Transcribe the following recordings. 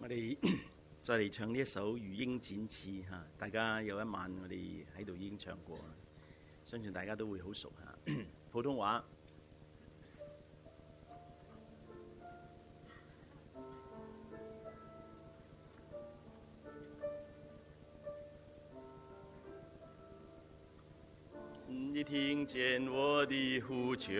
我哋再嚟唱呢一首《如鷹展翅》嚇，大家有一晚我哋喺度已經唱過啦，相信大家都會好熟嚇。普通話。你聽見我的呼求，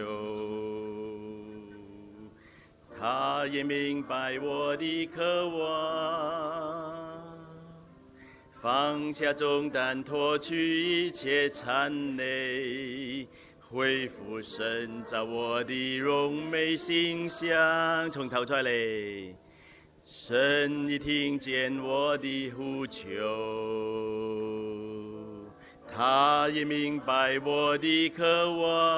他也明白我的渴望，放下重擔，脫去一切纏累，恢復神造我的榮美形象。從頭再嚟，神你聽見我的呼求，他也明白我的渴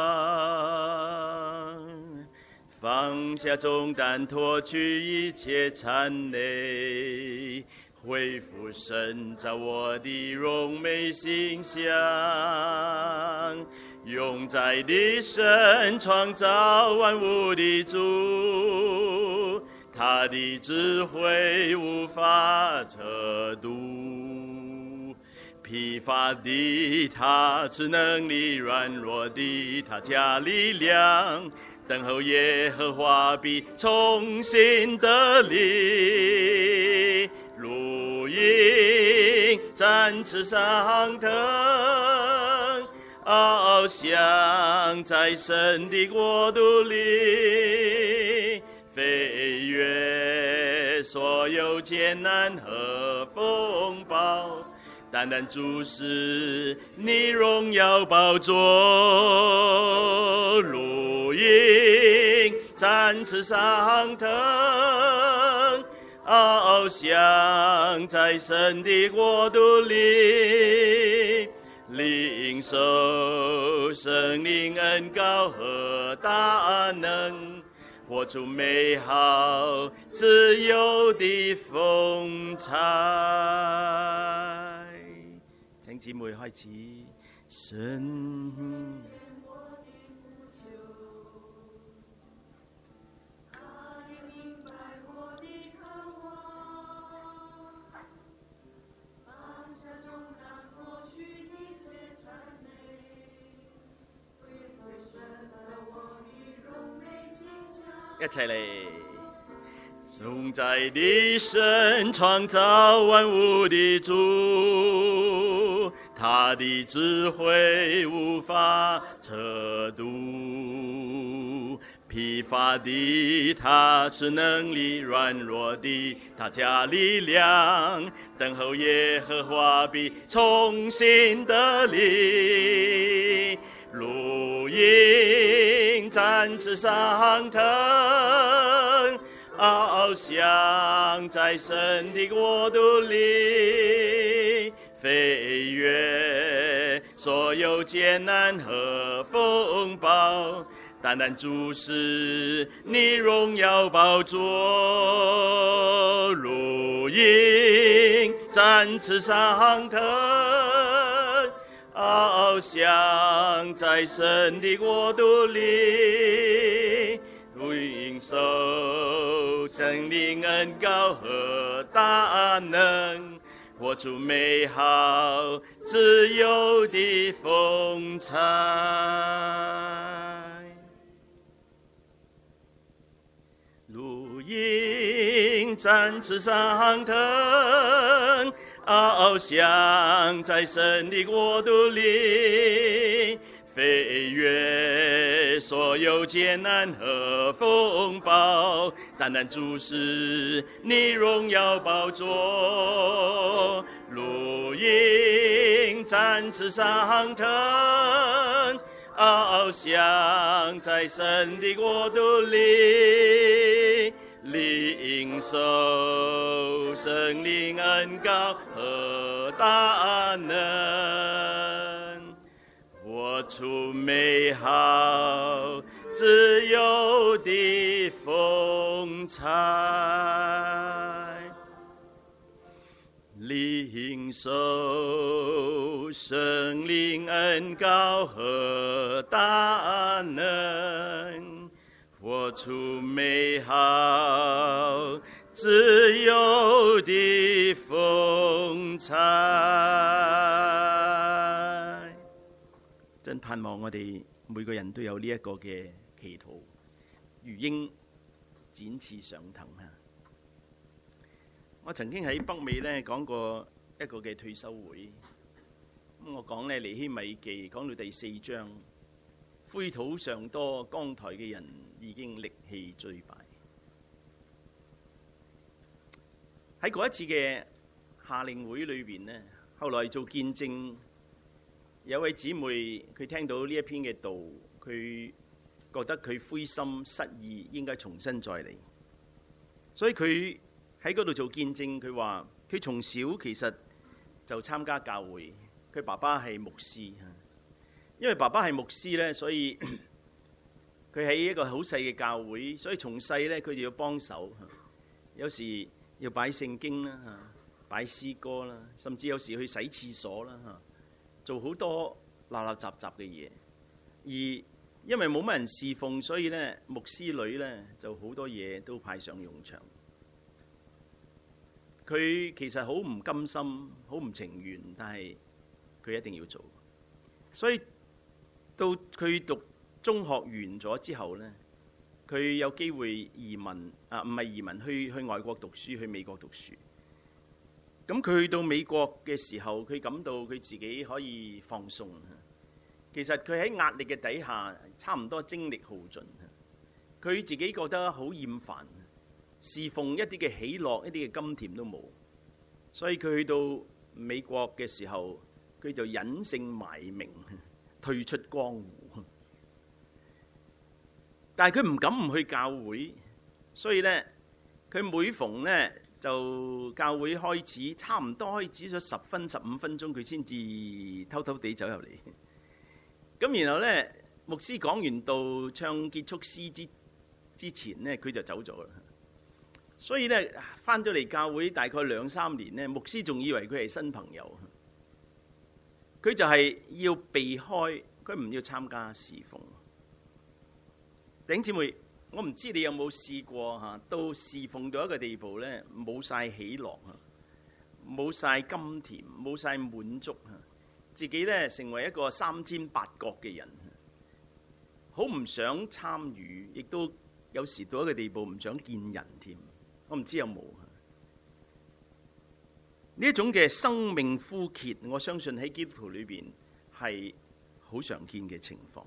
望，放下重擔，脫去一切纏累，恢復神造我的榮美形象。永在的神，創造萬物的主，他的智慧無法測度，疲乏的他賜能力，軟弱的他加力量，等候耶和華必重新得力，如鷹展翅上騰，翱翔在神的國度裏，飛越所有艱難和風暴，單單注視你榮耀寶座，如鷹展翅上騰，翱翔在神的國度裏，領受聖靈恩膏和大能，活出美好自由的風采。請姊妹開始。神一齊嚟，永在的神，創造萬物的主，他的智慧無法測度，疲乏的他賜能力，軟弱的他加力量，等候耶和華必重新得力，如鷹展翅上騰，翱翔在神的國度裏，飛越所有艱難和風暴，單單注視你榮耀寶座，如鷹展翅上騰，翱翔在神的國度裏，領受聖靈恩膏和大能，活出美好自由的風采。如鷹展翅上騰，翱翔在神的國度裏，飛越所有艱難和風暴，單單注視你榮耀寶座，如鷹展翅上騰，翱翔在神的國度裏，領受聖靈恩膏和大能，活出美好自由的風采，領受聖靈恩膏和大能，活出美好自由主的風采。真盼望我哋每個人都有呢一個嘅祈禱，如鷹展翅上騰啊！我曾經喺北美咧講過一個嘅退休會，咁我講咧尼希米記講到第4章，灰土尚多，扛抬嘅人已經力氣最敗。喺嗰一次嘅夏令會裏邊呢，後來做見證，有位姊妹佢聽到呢一篇嘅道，佢覺得佢灰心失意，應該重新再嚟。所以佢喺嗰度做見證，佢話佢從小其實就參加教會，佢爸爸係牧師，因為爸爸係牧師呢，所以佢喺一個好細嘅教會，所以從細呢，佢就要幫手，有時要擺聖經啦，擺詩歌啦，甚至有時去洗廁所啦，做好多立立雜雜嘅嘢。而因為冇乜人侍奉，所以呢牧師女呢就好多嘢都派上用場。佢其實好唔甘心，好唔情願，但係佢一定要做。所以到佢讀中學完咗之後呢，佢有機會移民唔係移民，去外國讀書，去美國讀書。咁佢去到美國嘅時候，佢感到佢自己可以放鬆。其實佢喺壓力嘅底下，差唔多精力耗盡。佢自己覺得好厭煩，侍奉一啲嘅喜樂，一啲嘅甘甜都冇。所以佢去到美國嘅時候，佢就隱姓埋名，退出江湖。但係佢唔敢唔去教會，所以呢，佢每逢呢就教會開始，差唔多開始咗10分15分鐘，佢先至偷偷地走入嚟。咁然後呢，牧師講完道，唱結束詩之前呢，佢就走咗啦。所以呢，返咗嚟教會大概2、3年呢，牧師仲以為佢係新朋友。佢就係要避開，佢唔要參加侍奉。弟兄姊妹，我唔知你有冇試過到侍奉到一個地步呢，冇晒喜樂，冇晒甘甜，冇晒滿足，自己呢成為一個三尖八角嘅人，好唔想參與，亦都有時到一個地步唔想見人添。我唔知有冇呢一種嘅生命枯竭，我相信喺基督徒裏邊係好常見嘅情況。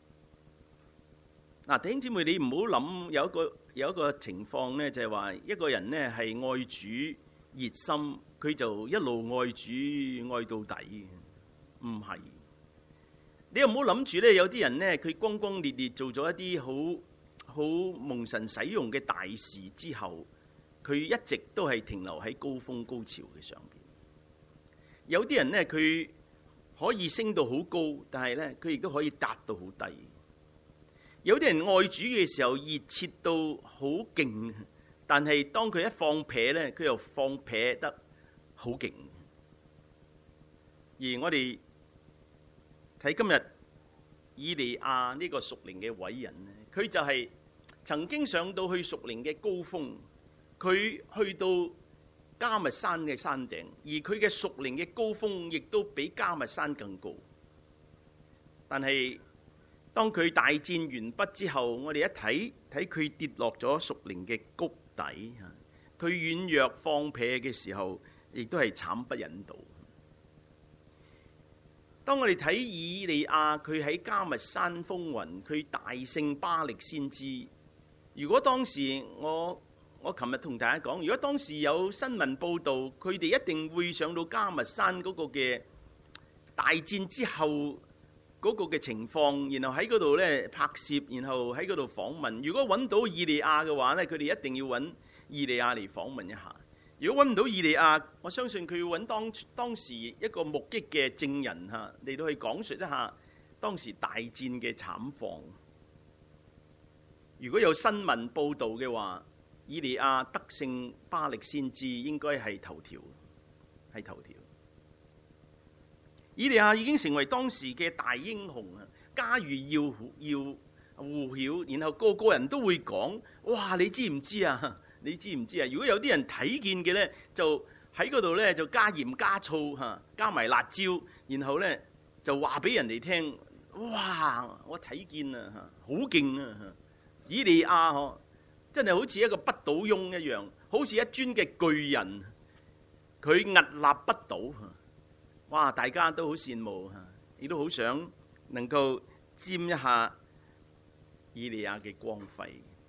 嗱，弟兄姊妹，你唔好諗有一個情況呢，就係話一個人呢係愛主熱心，佢就一路愛主愛到底。唔係，你又唔好諗住呢，有啲人呢，佢轟轟烈烈做咗一啲好蒙神使用嘅大事之後，佢一直都係停留喺高峰高潮嘅上邊。有啲人呢，佢可以升到好高，但係呢，佢亦都可以達到好低。有啲人愛主嘅時候熱切到好勁，但係當佢一放撇呢，佢又放撇得好勁。而我哋睇今日以利亞呢個屬靈嘅偉人呢，佢就係曾經上到去屬靈嘅高峰，佢去到迦密山嘅山頂，而佢嘅屬靈嘅高峰亦都比迦密山更高。但係當佢大戰完畢之後，我哋一睇佢跌落咗屬靈嘅谷底，佢軟弱放屁嘅時候，亦都係慘不忍睹。當我哋睇以利亞，佢喺迦密山風雲，佢大勝巴力先知。如果當時我琴日同大家講，如果當時有新聞報導，佢哋一定會上到迦密山嗰個嘅大戰之後嗰個嘅情況，然後喺嗰度咧拍攝，然後喺嗰度訪問。如果揾到以利亞嘅話咧，佢哋一定要揾以利亞嚟訪問一下。如果揾唔到以利亞，我相信佢要揾當時一個目擊嘅證人嚟到去講述一下當時大戰嘅慘況。如果有新聞報導嘅話，以利亞得勝巴力先知應該係頭條，係頭條。以利亞已經成為當時嘅大英雄啊，家喻要戶曉，然後個個人都會講：哇！你知唔知啊？ 你知唔知啊？如果有啲人睇見嘅咧，就喺嗰度咧就加鹽加醋嚇，加埋辣椒，然後咧就話俾人哋聽：哇！我睇見啊嚇，好勁啊嚇！以利亞嗬，真係好似一個不倒翁一樣，好似一尊嘅巨人，佢屹立不倒。哇！大家都好羨慕嚇，亦都好想能夠沾一下以利亞嘅光輝。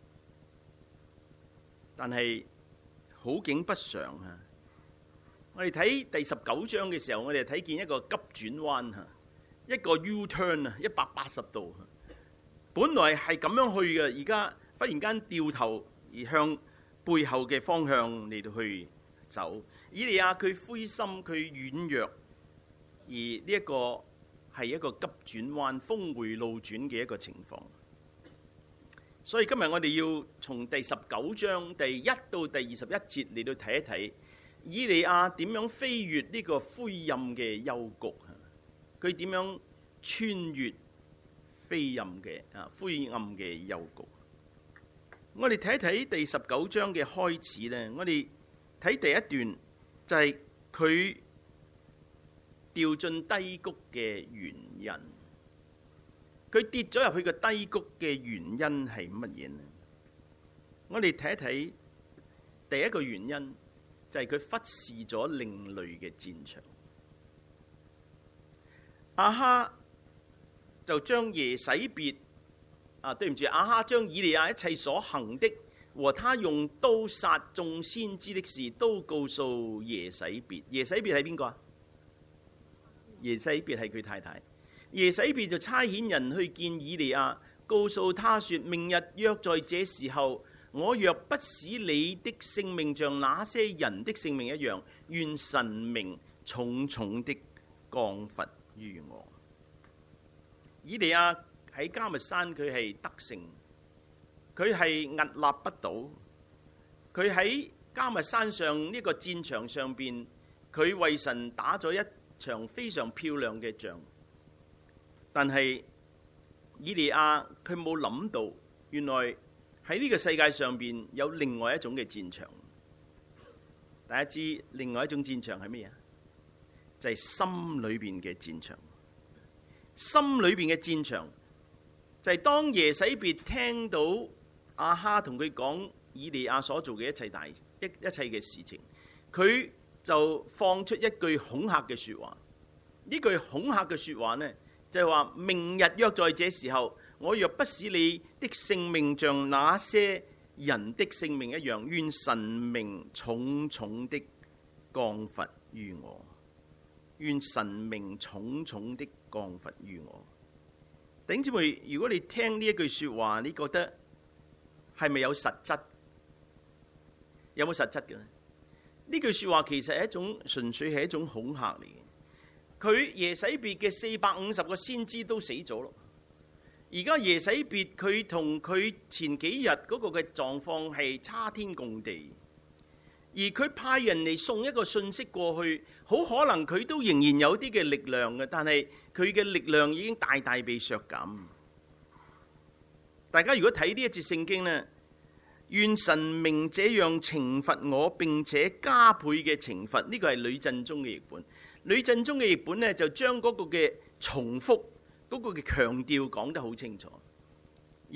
但係好景不常嚇，我哋睇第19章嘅時候，我哋睇見一個急轉彎嚇，一個 U-turn 啊，180度。本來係咁樣去嘅，而家忽然間掉頭而向背後嘅方向嚟到去走。以利亞佢灰心，佢軟弱，而呢一個係一個急轉彎、峰迴路轉嘅一個情況。所以今日我哋要從第19章第1到第21節嚟到睇一睇以利亞點樣飛越呢個灰暗嘅幽谷，佢點樣穿越灰暗嘅幽谷。我哋睇一睇第19章嘅開始呢，我哋睇第一段就係佢掉進低谷嘅原因。佢跌咗入去個低谷嘅原因係乜嘢呢？我哋睇一睇第一個原因，就係佢忽視咗另類嘅戰場。亞哈就將耶洗別亞哈將以利亞一切所行的和他用刀殺眾先知的事都告訴耶洗別。耶洗別係邊個啊？耶洗別係佢太太。耶洗別就差遣人去見以利亞，告訴他說：明日約在這時候，我若不使你的性命像那些人的性命一樣，願神明重重的降罰於我。以利亞喺迦密山，佢係得勝，佢係屹立不倒。佢喺迦密山上呢個戰場上邊，佢為神打咗一場非常漂亮嘅仗。但係以利亞佢冇諗到，原來喺呢個世界上邊有另外一種嘅戰場。大家知另外一種戰場係咩啊？就係心裏邊嘅戰場。心裏邊嘅戰場就係當耶洗別聽到亞哈同佢講以利亞所做嘅一切嘅事情，佢就放出一句恐嚇嘅說話。呢句恐嚇嘅說話呢，就係話：明日約在這時候，我若不使你的性命像那些人的性命一樣，願神明重重的降罰於我。願神明重重的降罰於我。弟兄姊妹，如果你聽呢一句說話，你覺得係咪有實質？有冇實質嘅呢？呢句說話其實係純粹係一種恐嚇嚟嘅。佢耶洗別嘅450個先知都死咗咯。而家耶洗別佢同佢前幾日嗰個嘅狀況係差天共地，而佢派人嚟送一個信息過去，好可能佢都仍然有啲嘅力量嘅，但係佢嘅力量已經大大被削減。大家如果睇呢一節聖經呢，願神明這樣懲罰我，並且加倍嘅懲罰，呢個係呂振中嘅譯本。呂振中嘅譯本呢，就將嗰個嘅重複、嗰個嘅強調講得好清楚，而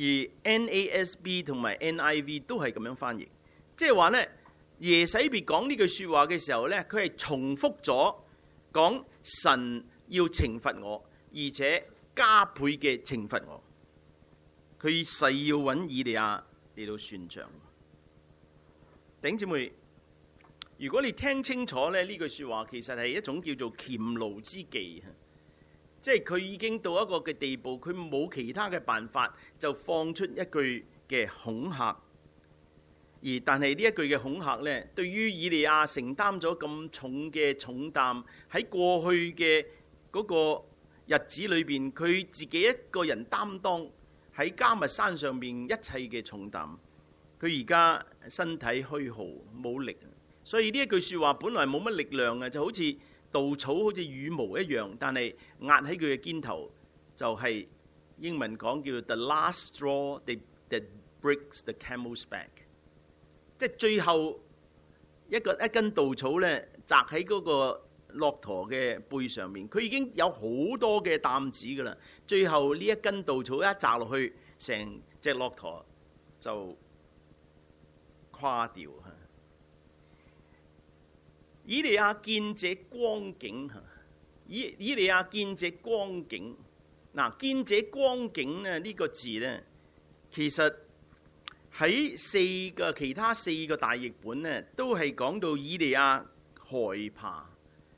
NASB 同埋 NIV 都係咁樣翻譯，即係話呢，耶洗別講呢句說話嘅時候呢，佢係重複咗講神要懲罰我，而且加倍嘅懲罰我，佢誓要揾以利亞嚟到算賬。弟兄姊妹，如果你聽清楚咧，呢句說話其實係一種叫做黔驢之計，即係佢已經到一個嘅地步，佢冇其他嘅辦法，就放出一句嘅恐嚇。但係呢一句嘅恐嚇呢，對於以利亞承擔咗咁重嘅重擔，喺過去嘅嗰個日子裏邊，佢自己一個人擔當喺迦密山上面一切嘅重擔，佢而家身體虛耗冇力。所以呢一句說話本來冇乜力量嘅，就好似稻草，好似羽毛一樣，但係壓喺佢嘅肩頭，就係英文講叫 the last straw that breaks the camel's back， 即係最後一根稻草咧，擲喺嗰個駱駝嘅背上面，佢已經有好多嘅擔子噶啦。最後呢一根稻草一擲落去，成隻駱駝就垮掉。以利亞見這光景，以利亞見這光景。嗱，見這光景咧呢個字咧，其實喺其他四個大譯本咧，都係講到以利亞害怕。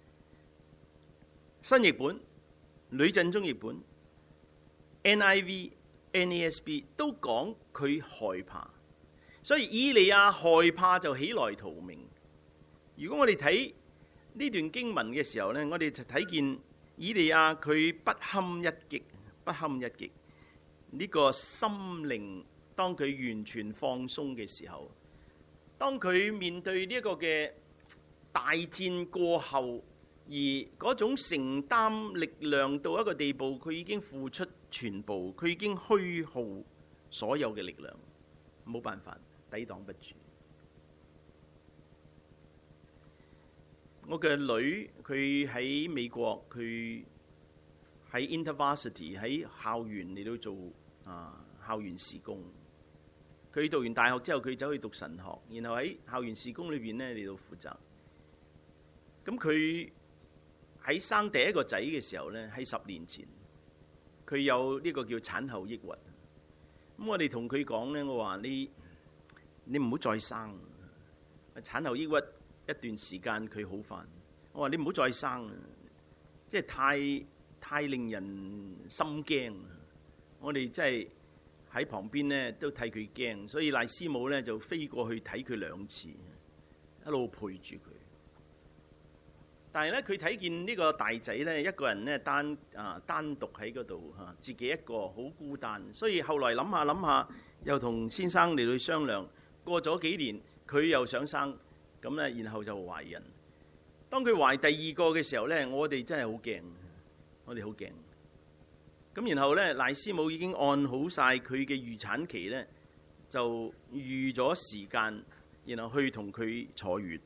新譯本、呂振中譯本、NIV、NASB 都講佢害怕，所以以利亞害怕就起來逃命。如果我哋睇呢段經文嘅時候呢，我哋就睇見以利亞佢不堪一擊，不堪一擊。呢個心靈當佢完全放鬆嘅時候，當佢面對呢一個嘅大戰過後，而嗰種承擔力量到一個地步，佢已經付出全部，佢已經虛耗所有嘅力量，冇辦法抵擋不住。我嘅女佢喺美國，佢喺 InterVarsity 喺校園嚟到做校園事工。佢讀完大學之後，佢走去讀神學，然後喺校園事工裏邊咧嚟到負責。咁佢喺生第一個仔嘅時候咧，喺10年前，佢有呢個叫產後抑鬱。咁我哋同佢講咧，我話你唔好再生，產後抑鬱一段時間佢好返。我話你唔好再生，即係太令人心驚。我哋真係喺旁邊咧都替佢驚，所以賴師母咧就飛過去睇佢2次，一路陪住佢。但係咧，佢睇見呢個大仔咧一個人咧單獨喺嗰度嚇，自己一個好孤單。所以後來諗下，又同先生嚟到商量。過咗幾年，佢又想生，咁咧然後就懷孕。當佢懷第2個嘅時候咧，我哋真係好驚，我哋好驚。咁然後咧，賴師母已經按好晒佢嘅預產期咧，就預咗時間，然後去同佢坐月。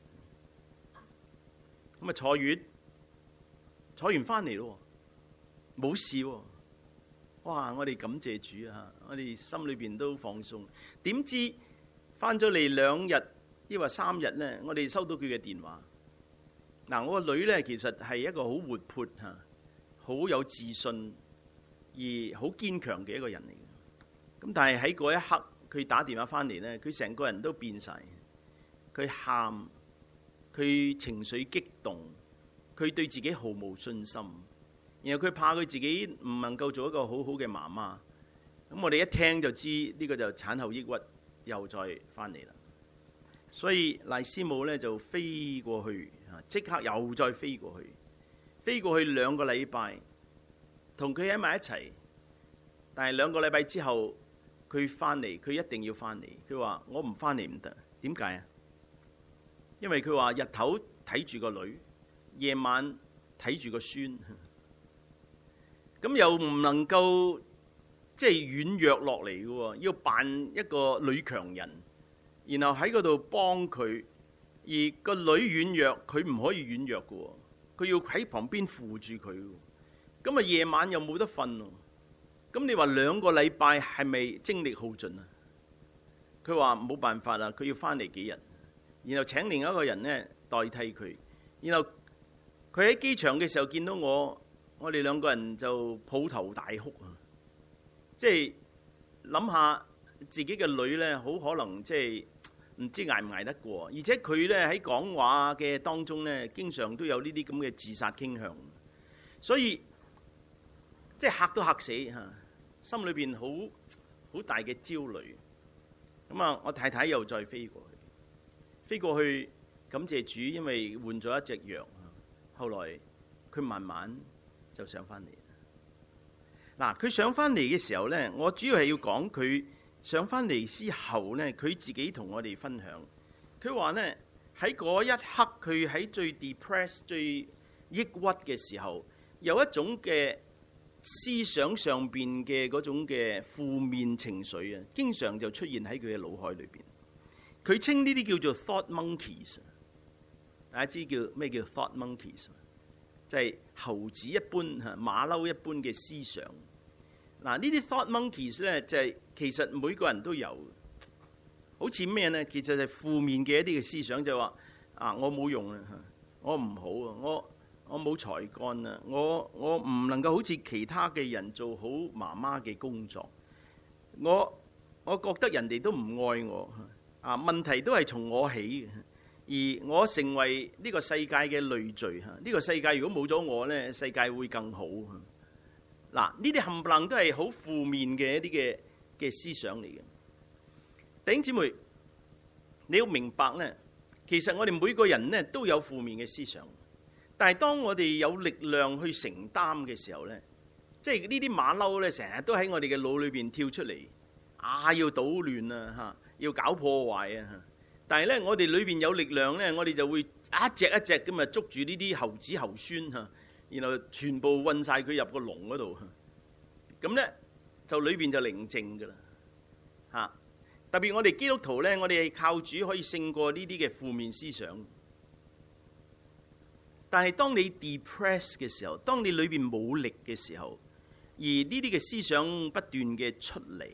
咁啊坐完翻嚟咯，冇事喎。哇！我哋感謝主啊，我哋心裏邊都放鬆。點知翻咗嚟2日，抑或3日咧，我哋收到佢嘅電話。嗱，我個女咧其實係一個好活潑嚇、好有自信而好堅強嘅一個人嚟嘅。咁但係喺嗰一刻，佢打電話翻嚟咧，佢成個人都變晒，佢喊，佢情緒激動，佢對自己毫無信心，然後佢怕佢自己唔能夠做一個好好嘅媽媽。咁我哋一聽就知呢個就產後抑鬱又再翻嚟啦。所以賴師母咧就飛過去，即刻又再飛過去2個禮拜，同佢喺埋一齊。但係2個禮拜之後，佢翻嚟，佢一定要翻嚟。佢話我唔翻嚟唔得，點解啊？因為佢話日頭睇住個女，夜晚睇住個孫，咁又唔能夠即係軟弱落嚟嘅喎，要扮一個女強人。然後喺嗰度幫佢，而個女軟弱，佢唔可以軟弱嘅喎，佢要喺旁邊扶住佢。咁啊夜晚又冇得瞓喎，咁你話2個禮拜係咪精力耗盡啊？佢話冇辦法啦，佢要翻嚟幾日，然後請另一個人咧代替佢。然後佢喺機場嘅時候見到我哋2個人就抱頭大哭啊！即係諗下自己嘅女咧，好可能即係唔知捱唔捱得過，而且佢咧喺講話嘅當中咧，經常都有呢啲咁嘅自殺傾向，所以即係嚇都嚇死嚇，心裏邊好大嘅焦慮。咁啊，我太太又再飛過去，感謝主，因為換咗一隻藥，後來佢慢慢就上翻嚟。嗱，佢上翻嚟嘅時候咧，我主要係要講佢上翻嚟之後呢，佢自己同我哋分享，佢話呢，喺嗰一刻，佢喺最 depressed、最抑鬱嘅時候，有一種嘅思想上邊嘅嗰種嘅負面情緒啊，經常就出現喺佢嘅腦海裏邊。 佢稱呢啲叫做 thought monkeys。大家知咩叫 thought monkeys？ 就係猴子一般馬騮一般嘅思想。嗱，呢啲 thought monkeys 咧，就係其實每個人都有，好似咩咧？其實係負面嘅一啲嘅思想，就係話我冇用啊，我唔好啊，我冇才幹啊，我唔能夠好似其他嘅人做好媽媽嘅工作，我覺得人哋都唔愛我問題都係從我起嘅，而我成為呢個世界嘅累贅呢個世界如果冇咗我呢，世界會更好。嗱，呢啲冚唪唥都係好負面嘅一啲嘅思想嚟嘅。弟兄姊妹，你要明白呢，其實我哋每個人呢都有負面嘅思想，但係當我哋有力量去承擔嘅時候呢，即係呢啲馬騮呢，成日都喺我哋嘅腦裏邊跳出嚟，要搗亂啊，要搞破壞啊。但係呢，我哋裏邊有力量呢，我哋就會一隻一隻咁啊捉住呢啲猴子猴孫然後全部韞晒佢入個籠嗰度，咁呢，就裏邊就寧靜噶啦。特別我哋基督徒呢，我哋係靠主可以勝過呢啲嘅負面思想。但係當你 depress 嘅時候，當你裏邊冇力嘅時候，而呢啲嘅思想不斷嘅出嚟，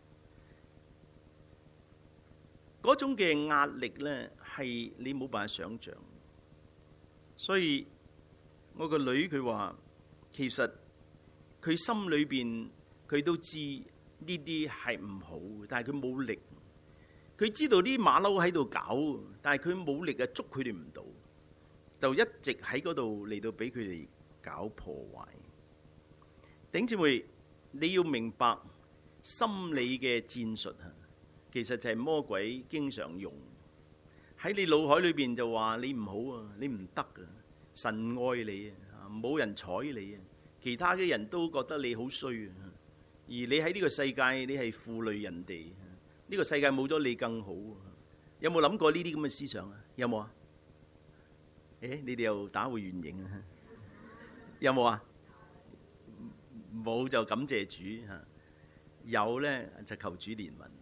嗰種嘅壓力呢，係你冇辦法想象。所以我個女佢話，其實佢心裏邊佢都知呢啲係唔好，但係佢冇力。佢知道啲馬騮喺度搞，但係佢冇力啊，捉佢哋唔到，就一直喺嗰度嚟到俾佢哋搞破壞。弟兄姊妹，你要明白心理嘅戰術其實就係魔鬼經常用喺你腦海裏邊，就話你唔好啊，你唔得啊，神愛你啊，冇人睬你啊，其他嘅人都覺得你好衰啊，而你喺呢個世界你係負累人哋，呢個世界冇咗你更好。有冇諗過呢啲咁嘅思想啊？有冇啊？你哋又打回原形啊？有冇啊？冇就感謝主吓，有呢就求主憐憫。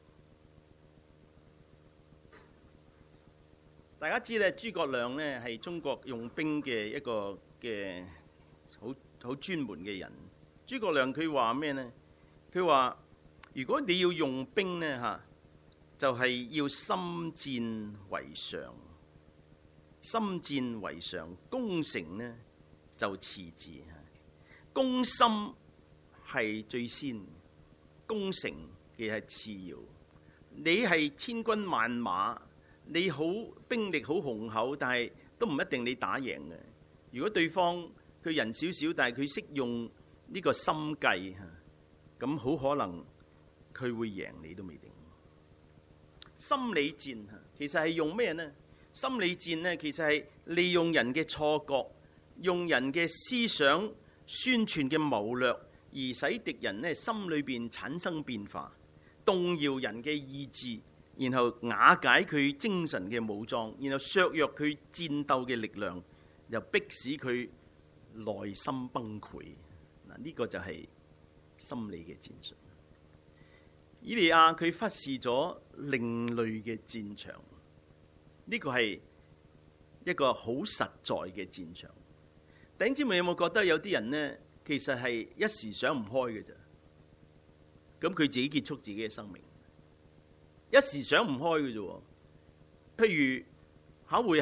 大家知咧，諸葛亮呢係中國用兵嘅一個嘅好專門嘅人。諸葛亮佢話咩呢？佢話如果你要用兵呢就係要心戰為上，心戰為上，攻城呢就次之。攻心係最先，攻城嘅係次要。你係千軍萬馬，你好兵力好雄厚，但係都唔一定你打贏嘅。如果對方佢人少少，但係佢識用呢個心計，咁好可能佢會贏你都未定。心理戰其實係用咩呢？心理戰呢，其實係利用人嘅錯覺，用人嘅思想宣傳嘅謀略，而使敵人呢心裏邊產生變化，動搖人嘅意志，然後瓦解佢精神嘅武裝，然後削弱佢戰鬥嘅力量，又迫使佢內心崩潰。嗱，呢個就係心理嘅戰術。以利亞佢忽視咗另類嘅戰場，呢個係一個好實在嘅戰場。弟兄姊妹有冇覺得有啲人呢，其實係一時想唔開嘅啫，咁佢自己結束自己嘅生命，一時想唔開嘅啫。譬如考會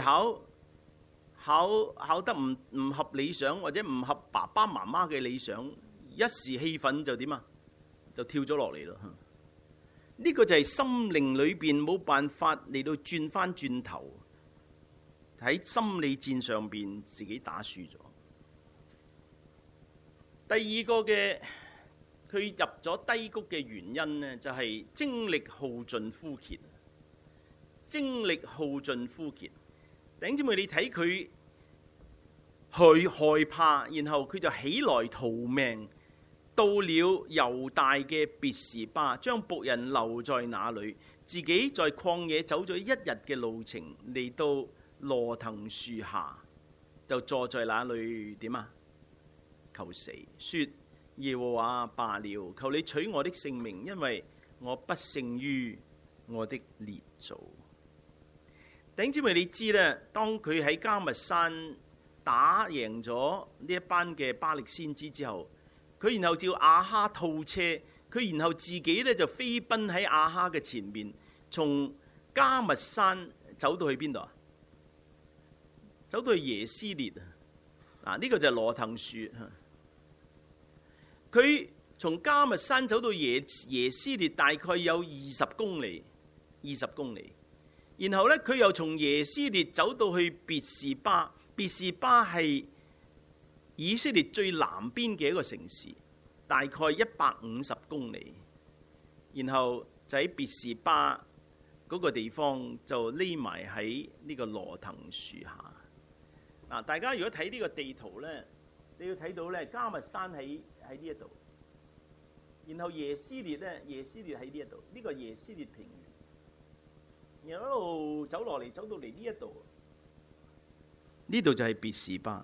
考得唔合理想，或者唔合爸爸媽媽嘅理想，一時氣憤就點啊？就跳咗落嚟咯。呢個就係心靈裏邊冇辦法嚟到轉翻轉頭，喺心理戰上邊自己打輸咗。第二個嘅佢入咗低谷嘅原因呢，就係精力耗盡枯竭。精力耗盡枯竭，弟兄姊妹，你睇佢去害怕，然後佢就起來逃命。到了猶大嘅別是巴，將僕人留在那裏，自己在曠野走咗一日嘅路程，嚟到羅藤樹下，就坐在那裏點啊？求死，說耶和華罷了，求你取我的性命，因為我不勝於我的列祖。弟兄姊妹，你知咧，當佢喺迦密山打贏咗呢一班嘅巴力先知之後，佢然後照亞哈套車，佢然後自己咧就飛奔喺亞哈嘅前面，從迦密山走到去邊度啊？走到去耶斯列啊！呢個就係羅騰樹。佢從迦密山走到耶斯列，大概有20公里。20公里。然後咧，佢又從耶斯列走到去別是巴。別是巴係以色列最南邊嘅一個城市，大概150公里。然後就喺別是巴嗰個地方就匿埋喺呢個羅騰樹下。嗱，大家如果睇呢個地圖咧，你要睇到咧，迦密山喺呢一度，然後耶斯列咧，耶斯列喺呢一度，呢個耶斯列平原，然後一路走落嚟，走到嚟呢一度。呢度就係別是巴，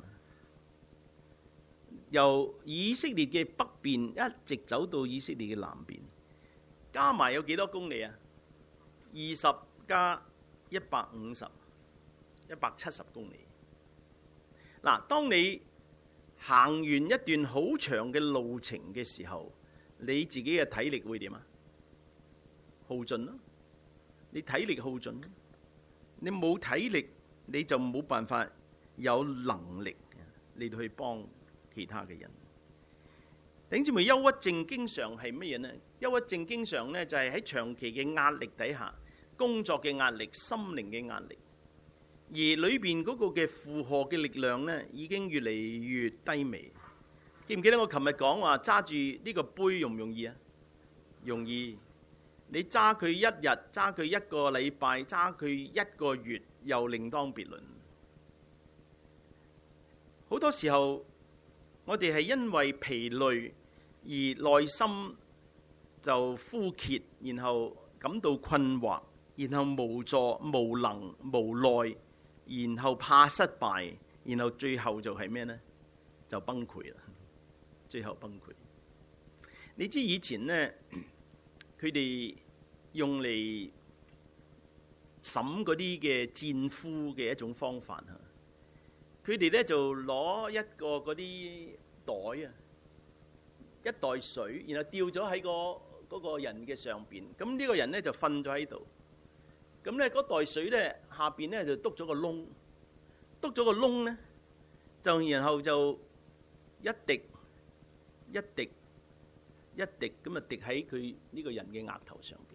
由以色列嘅北邊一直走到以色列嘅南邊，加埋有幾多公里啊？20加150，170公里。嗱，當你行完一段好長嘅路程嘅時候，你自己嘅體力會點啊？耗盡咯，你體力耗盡，你冇體力你就冇辦法有能力嚟到去幫其他嘅人。弟兄姊妹，憂鬱症經常係乜嘢呢？憂鬱症經常呢就係喺長期嘅壓力底下，工作嘅壓力、心靈嘅壓力，而裏邊嗰個嘅負荷嘅力量呢已經越嚟越低微。記唔記得我琴日講話揸住呢個杯容唔容易啊？容易。你揸佢一日，揸佢一個禮拜，揸佢一個月，又另當別論。好多時候，我哋係因為疲累而內心就枯竭，然後感到困惑，然後無助、無能、無奈，然後怕失敗，然後最後就係咩呢？就崩潰啦！最後崩潰。你知以前呢，佢哋用嚟審嗰啲嘅戰俘嘅一種方法嚇。佢哋咧就攞一個嗰啲袋啊，一袋水，然後吊咗喺嗰個人嘅上邊。咁呢個人咧就瞓咗喺度。咁咧嗰袋水咧下邊咧就篤咗個窿，篤咗個窿咧就然後就一滴一滴一滴咁啊滴喺佢呢個人嘅額頭上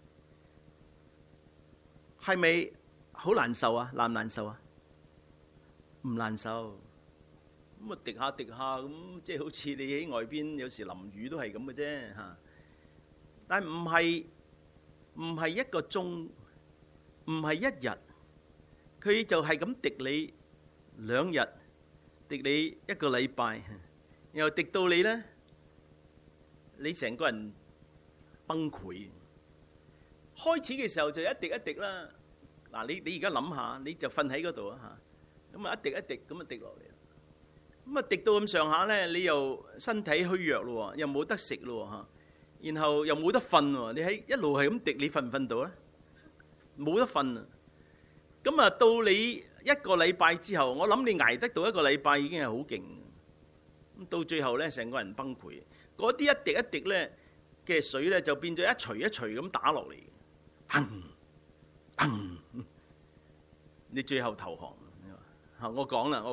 邊。係咪好難受啊？難唔難受啊？唔難受，咁啊滴下滴下咁，即係好似你喺外邊有時淋雨都係咁嘅啫嚇。但係唔係一個鐘，唔係一日，佢就係咁滴你2日，滴你一個禮拜，然後滴到你咧，你成個人崩潰。開始嘅時候就一滴一滴啦。嗱，你而家諗下，你就瞓喺嗰度啊嚇。咁啊一滴一滴咁啊滴落嚟，咁啊滴到咁上下咧，你又身體虛弱咯，又冇得食咯嚇，然後又冇得瞓喎。你喺一路係咁滴，你瞓唔瞓到咧？冇得瞓啊！咁啊到你一個禮拜之後，我諗你捱得到一個禮拜已經係好勁。咁到最後咧，成個人崩潰。嗰啲一滴一滴咧嘅水咧，就變咗一錘一錘咁打落嚟，砰砰，你最後投降。我講啦。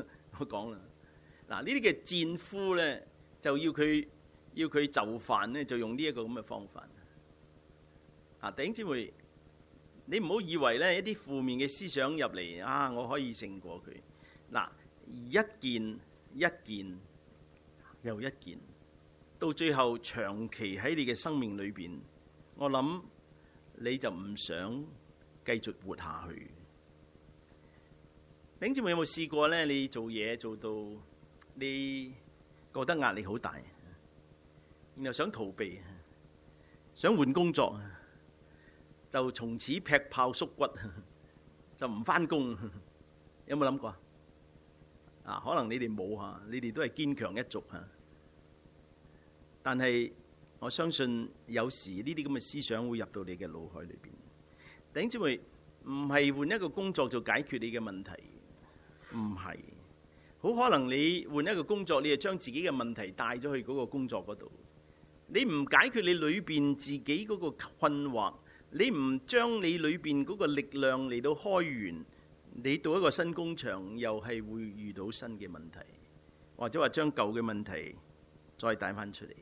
嗱，呢啲嘅戰俘咧，就要佢就範咧，就用呢一個咁嘅方法。啊，弟兄姊妹，你唔好以為咧一啲負面嘅思想入嚟啊，我可以勝過佢。嗱，一件一件又一件，到最後長期喺你嘅生命裏邊，我諗你就唔想繼續活下去。弟兄姊妹有冇試過咧？你做嘢做到你覺得壓力好大，然後想逃避，想換工作，就從此劈炮縮骨，就唔返工。有冇諗過啊？可能你哋冇嚇，你哋都係堅強一族嚇。但係我相信有時呢啲咁嘅思想會入到你嘅腦海裏邊。弟兄姊妹，唔係換一個工作就解決你嘅問題，唔係。好可能你換一個工作，你就將自己嘅問題帶咗去嗰個工作嗰度。你唔解決你裏邊自己嗰個困惑，你唔將你裏邊嗰個力量嚟到開源，你到一個新工場又係會遇到新嘅問題，或者話將舊嘅問題再帶翻出嚟。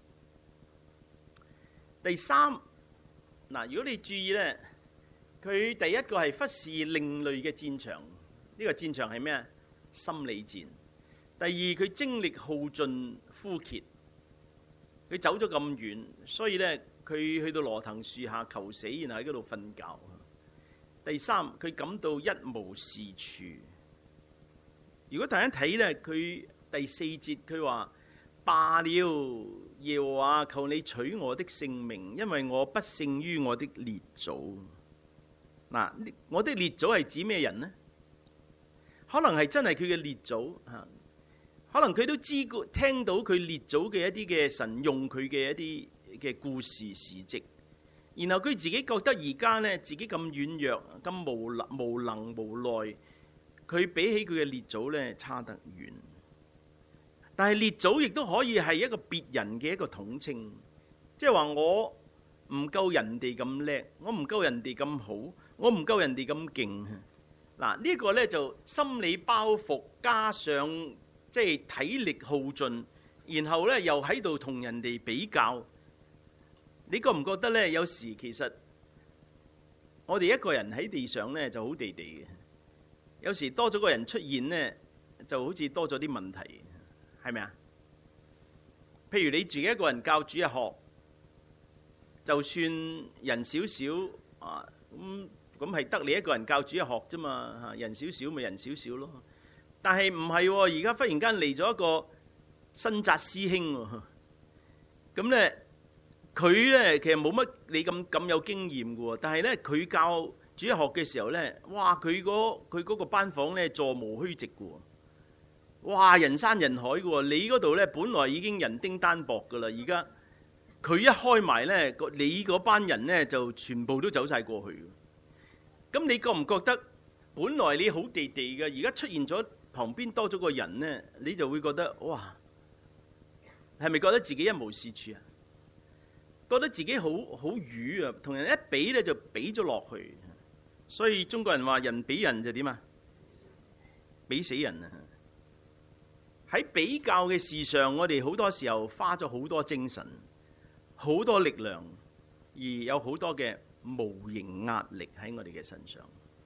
第三，嗱，如果你注意呢，佢第一個係忽視另類嘅戰場，呢個戰場係咩啊？心理戰。第二，佢精力耗盡枯竭，佢走咗咁遠，所以呢，佢去到羅藤樹下求死，然後喺嗰度瞓覺。第三，佢感到一無是處。如果大家睇呢，佢第四節佢話：罷了，耶和華，求你取我的性命，因為我不勝於我的列祖。嗱，我的列祖係指咩人呢？可能係真係佢嘅列祖嚇，可能佢都聽到佢列祖嘅一啲嘅神用佢嘅一啲嘅故事事蹟，然後佢自己覺得而家呢，自己咁軟弱、咁無能無奈，佢比起佢嘅列祖呢差得遠。但係列祖亦都可以係一個別人嘅一個統稱，即係話我唔夠人哋咁叻，我唔夠人哋咁好，我唔夠人哋咁勁。嗱，呢個呢就心理包袱加上即係體力耗盡，然後呢又喺度同人哋比較。你覺唔覺得呢？有時其實我哋一個人喺地上呢就好地地嘅，有時多咗個人出現呢，就好似多咗啲問題，係咪啊？譬如你自己一個人教主日學，就算人少少啊，咁係得你一個人教主日學啫嘛，人少少咪人少少咯。但係唔係喎，而家忽然間嚟咗一個新紮師兄喎，咁呢，佢呢其實冇乜你咁有經驗嘅喎，但係呢，佢教主日學嘅時候呢，哇！佢嗰個班房呢座無虛席嘅喎，哇！人山人海嘅喎，你嗰度呢本來已經人丁單薄嘅啦，而家佢一開埋呢，你嗰班人呢就全部都走晒過去。咁你覺唔覺得本來你好地地嘅，而家出現咗旁邊多咗個人呢，你就會覺得哇，係咪覺得自己一無是處啊？覺得自己好瘀啊，同人一比呢就比咗落去。所以中國人話人比人就點啊？比死人啊！喺比較嘅事上，我哋好多時候花咗好多精神、好多力量，而有好多嘅無形壓力喺我哋嘅身上。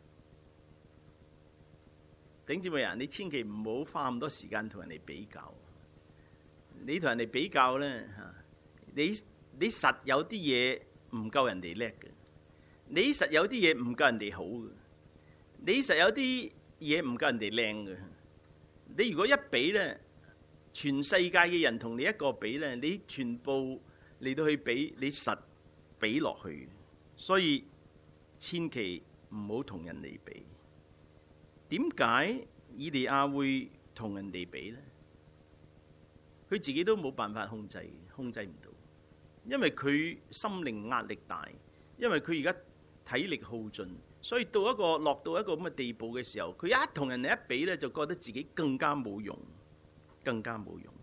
弟兄姊妹啊，你千祈唔好花咁多時間同人哋比較。你同人哋比較呢，你實有啲嘢唔夠人哋叻嘅，你實有啲嘢唔夠人哋好嘅，你實有啲嘢唔夠人哋靚嘅。你如果一比呢，全世界嘅人同你一個比呢，你全部嚟到去比，你實比落去。所以千祈唔好同人哋比。點解以利亞會同人哋比呢？佢自己都冇辦法控制唔到，因為佢心靈壓力大，因為佢而家體力耗盡，所以落到一個咁嘅地步嘅時候，佢一同人哋一比呢，就覺得自己更加冇用，更加冇用。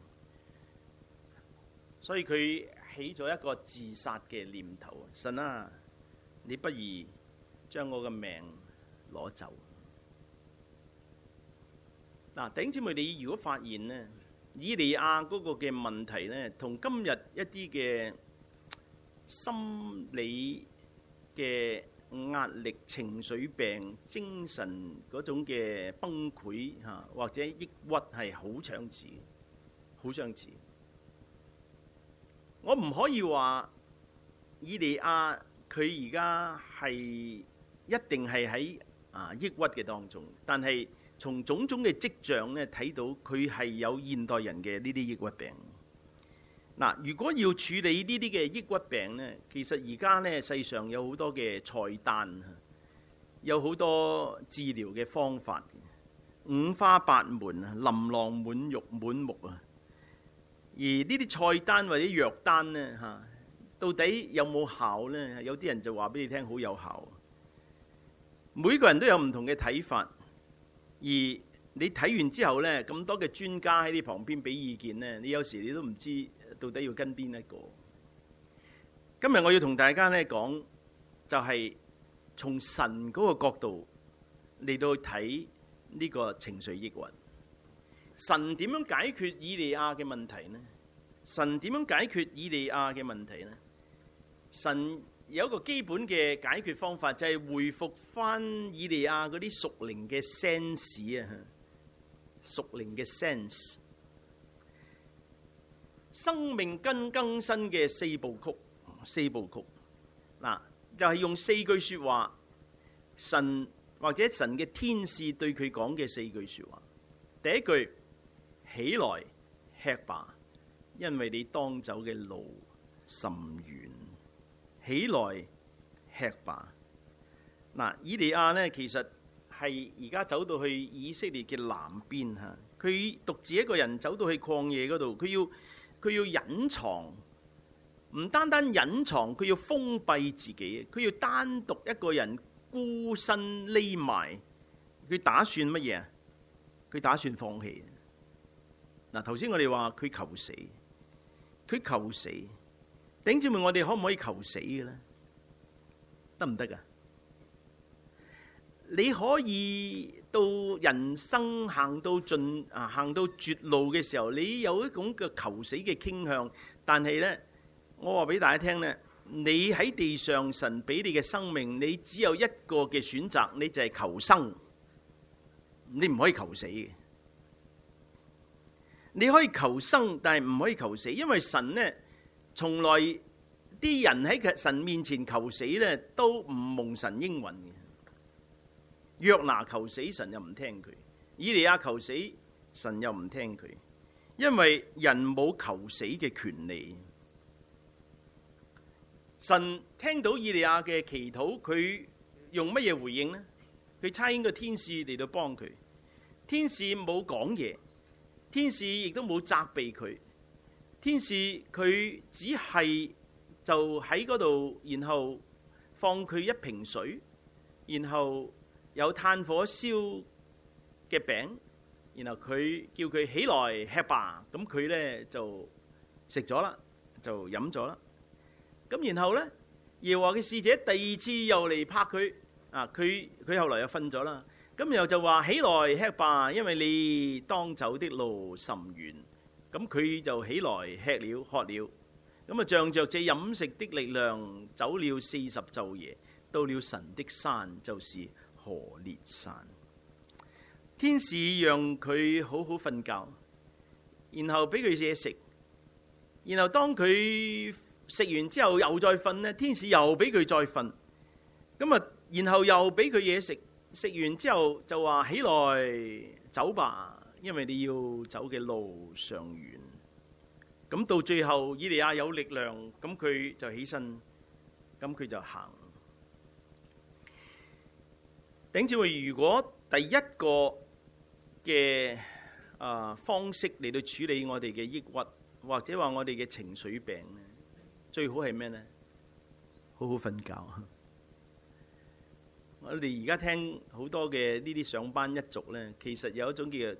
所以佢起咗一個自殺嘅念頭。神啊，你不如將我嘅命攞走。嗱，弟兄姊妹，你如果發現呢，以利亞嗰個嘅問題呢，同今日一啲嘅心理嘅壓力、情緒病、精神嗰種嘅崩潰嚇，或者抑鬱係好相似，好相似。我唔可以話以利亞佢而家係一定係喺抑鬱嘅當中，但係從種種嘅跡象咧睇到佢係有現代人嘅呢啲抑鬱病。嗱，如果要處理呢啲嘅抑鬱病呢，其實而家呢世上有好多嘅菜單，有好多治療嘅方法，五花八門啊，琳琅滿目啊。而呢啲菜單或者藥單呢， 到底有冇效呢？有啲人就話俾你聽好有效。每個人都有唔同嘅睇法，而你睇完之後呢，咁多嘅專家喺你旁邊俾意見呢，你有時你都唔知到底要跟邊一個。今日我要同大家呢講，就係從神嗰個角度嚟到睇呢個情緒抑鬱。神點樣解決以利亞嘅問題呢？神點樣解決以利亞嘅問題呢？神有一個基本嘅解決方法，就係回復翻以利亞嗰啲屬靈嘅 sense 啊，屬靈嘅 sense， 生命更新嘅四部曲嗱，就係用4句說話，神或者神嘅天使對佢講嘅4句說話。第一句，起來吃吧，因為你當走嘅路甚遠。起來吃吧。嗱，以利亞呢，其實係而家走到去以色列嘅南邊嚇，佢獨自一個人走到去曠野嗰度，佢要隱藏，唔單單隱藏，佢要封閉自己，佢要單獨一個人孤身匿埋。佢打算乜嘢啊？佢打算放棄。嗱，頭先我哋話佢求死，佢求死。弟兄姊妹，我哋可唔可以求死嘅咧？得唔得噶？你可以到人生行到盡行到絕路嘅時候，你有一種嘅求死嘅傾向。但係咧，我話俾大家聽咧，你喺地上神俾你嘅生命，你只有一個嘅選擇，你就係求生，你唔可以求死嘅。你可以求生，但係唔可以求死，因為神呢，從來啲人喺神面前求死呢，都唔蒙神應允嘅。約拿求死，神又唔聽佢；以利亞求死，神又唔聽佢，因為人冇求死嘅權利。神聽到以利亞嘅祈禱，佢用乜嘢回應呢？佢差遣個天使嚟到幫佢，天使冇講嘢，天使亦都冇責備佢。天使佢只係就喺嗰度，然後放佢一瓶水，然後有炭火燒嘅餅，然後佢叫佢起來吃吧。咁佢呢就食咗啦，就飲咗啦。咁然後呢，耶和華嘅使者第二次又嚟拍佢，佢後來又瞓咗啦。咁然後就話起來吃吧，因為你當走的路甚遠。咁佢就起來吃了喝了，咁啊仗着這飲食的力量，走了40晝夜，到了神的山，就是何烈山。天使讓佢好好瞓覺，然後俾佢嘢食，然後當佢食完之後又再瞓呢，天使又俾佢再瞓，咁啊然後又俾佢嘢食，食完之後就話起來走吧。因為你要走嘅路尚遠，咁到最後以利亞有力量，咁佢就起身，咁佢就行。弟兄姊妹，如果第一個嘅方式嚟到處理我哋嘅抑鬱，或者話我哋嘅情緒病咧，最好係咩呢？好好瞓覺。我哋而家聽好多嘅呢啲上班一族呢，其實有一種叫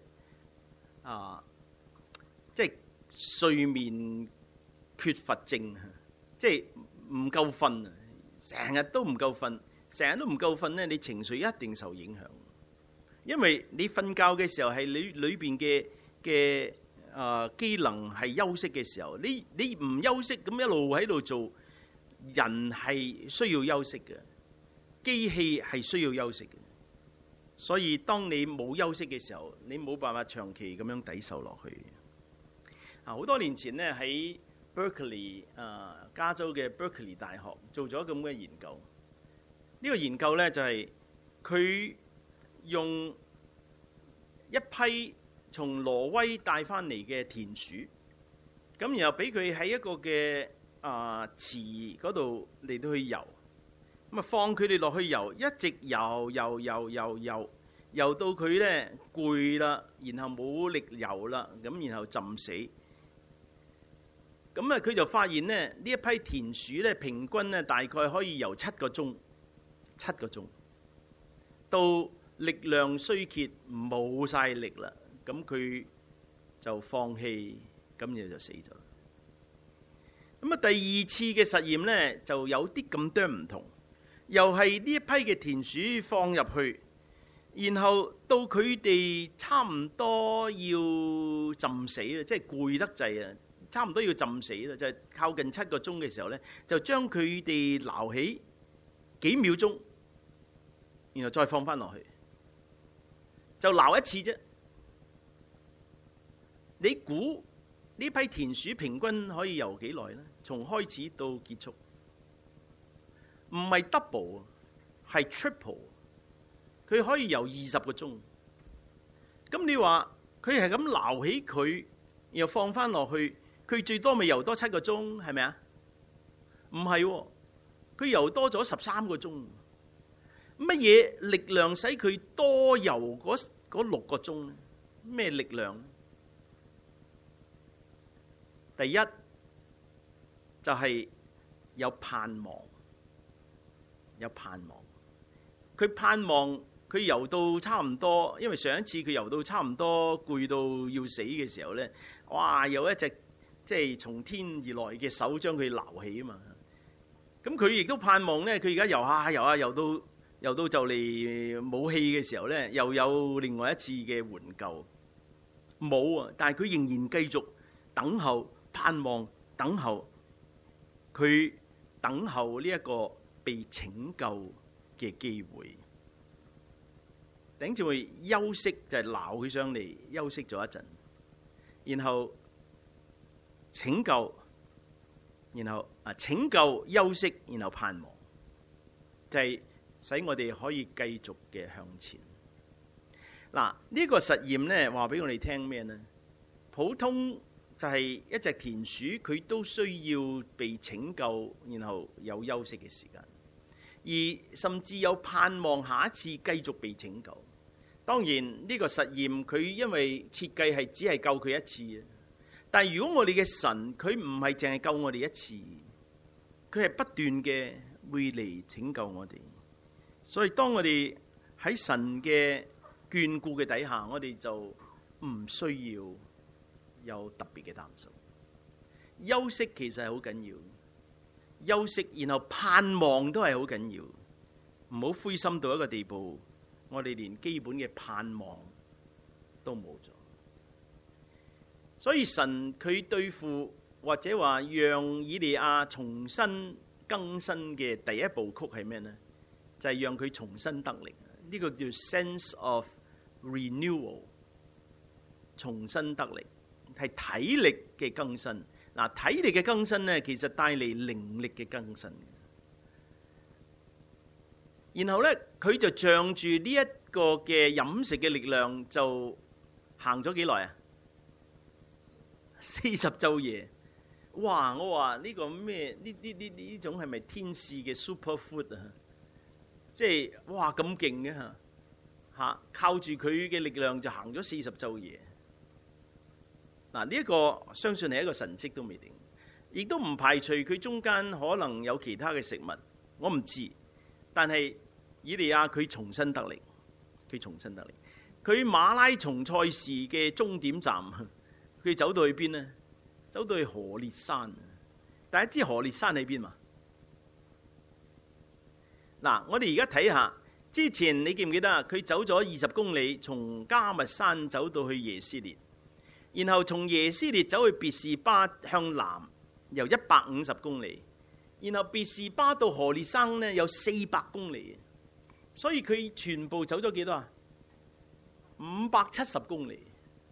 即係睡眠缺乏症，即係唔夠瞓，成日都唔夠瞓，成日都唔夠瞓呢，你情緒一定受影響。因為你瞓覺嘅時候係你裏邊嘅機能係休息嘅時候，你唔休息咁一路喺度做，人係需要休息嘅，機器係需要休息嘅。所以當你冇休息嘅時候，你冇辦法長期咁樣抵受落去。好多年前呢，喺 Berkeley 加州嘅 Berkeley 大學做咗咁嘅研究。呢個研究呢，就係佢用一批從挪威帶翻嚟嘅田鼠，咁然後俾佢喺一個嘅池嗰度嚟到去游。咁啊，放佢哋落去游，一直游到佢呢攰啦，然後冇力游啦，咁然後浸死。 咁啊，佢就發現咧，呢一批田鼠咧，平均咧大概可以由7個鐘到力量衰竭冇晒力啦，咁佢就放棄，咁嘢就死咗。咁啊，第二次嘅實驗咧就有啲咁多唔同，又係呢一批嘅田鼠放入去，然後到佢哋差唔多要浸死啦，即係攰得滯啊！差唔多要浸死啦，就係靠近7個鐘嘅時候呢，就將佢哋撈起幾秒鐘，然後再放翻落去，就撈一次啫。你估呢批田鼠平均可以游幾耐呢？從開始到結束，唔係 double， 係 triple， 佢可以游20個鐘。咁你話佢係咁撈起佢，然後放翻落去？佢最多咪游多7個鐘，係咪啊？唔係喎，佢游多咗13個鐘。乜嘢力量使佢多游嗰6個鐘呢？咩力量？第一就係有盼望，有盼望。佢盼望佢游到差唔多，因為上一次佢游到差唔多攰到要死嘅時候呢，哇！有一隻即係從天而來嘅手將佢撈起啊嘛，咁佢亦都盼望呢，佢而家游下游下游到就嚟冇氣嘅時候呢，又有另外一次嘅援救，冇啊！但係佢仍然繼續等候、盼望、等候，佢等候呢一個被拯救嘅機會。頂住會休息就係撈佢上嚟休息咗一陣，然後拯救，然後拯救、休息，然後盼望，就係使我哋可以繼續嘅向前。嗱，呢個實驗呢話俾我哋聽咩呢？普通就係一隻田鼠，佢都需要被拯救，然後有休息嘅時間，而甚至有盼望下一次繼續被拯救。當然呢個實驗佢因為設計係只係救佢一次。但係如果我哋嘅神佢唔係淨係救我哋一次，佢係不斷嘅會嚟拯救我哋。所以當我哋喺神嘅眷顧嘅底下，我哋就唔需要有特別嘅擔心。休息其實係好緊要，休息然後盼望都係好緊要。唔好灰心到一個地步，我哋連基本嘅盼望都冇咗。所以神佢對付或者話讓以利亞重新更新嘅第一部曲係咩呢？就係讓佢重新得力。呢個叫 sense of renewal， 重新得力係體力嘅更新。嗱，體力嘅更新呢，其實帶嚟靈力嘅更新。然後呢，佢就仗住呢一個嘅飲食嘅力量，就行咗幾耐啊？40晝夜，哇！我話呢個咩？呢種係咪天使嘅 super food 啊？即係哇咁勁嘅嚇，靠住佢嘅力量就行咗40晝夜。嗱，呢一個相信係一個神蹟都未定，亦都唔排除佢中間可能有其他嘅食物，我唔知。但係以利亞佢重新得力，佢重新得力。佢馬拉松賽事嘅終點站。佢走到去邊呢？走到去何烈山。大家知何烈山喺邊嘛？嗱，我哋而家睇下，之前你記唔記得啊？佢走咗20公里，從迦密山走到去耶斯列，然後從耶斯列走去別是巴向南，由150公里，然後別是巴到何烈山呢，有400公里，所以佢全部走咗幾多啊？570公里。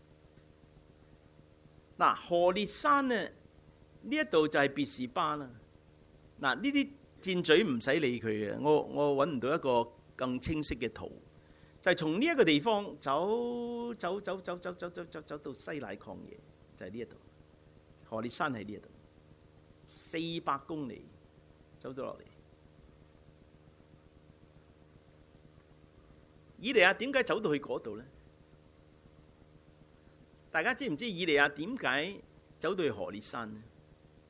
嗱，何烈山呢？呢一度就係別是巴啦。嗱，呢啲箭嘴唔使理佢嘅，我揾唔到一個更清晰嘅圖，就係從呢一個地方走到西乃曠野，就係呢一度。何烈山喺呢一度，400公里走咗落嚟。以利亞點解走到去嗰度呢？大家知唔知以利亞點解走到去何烈山呢？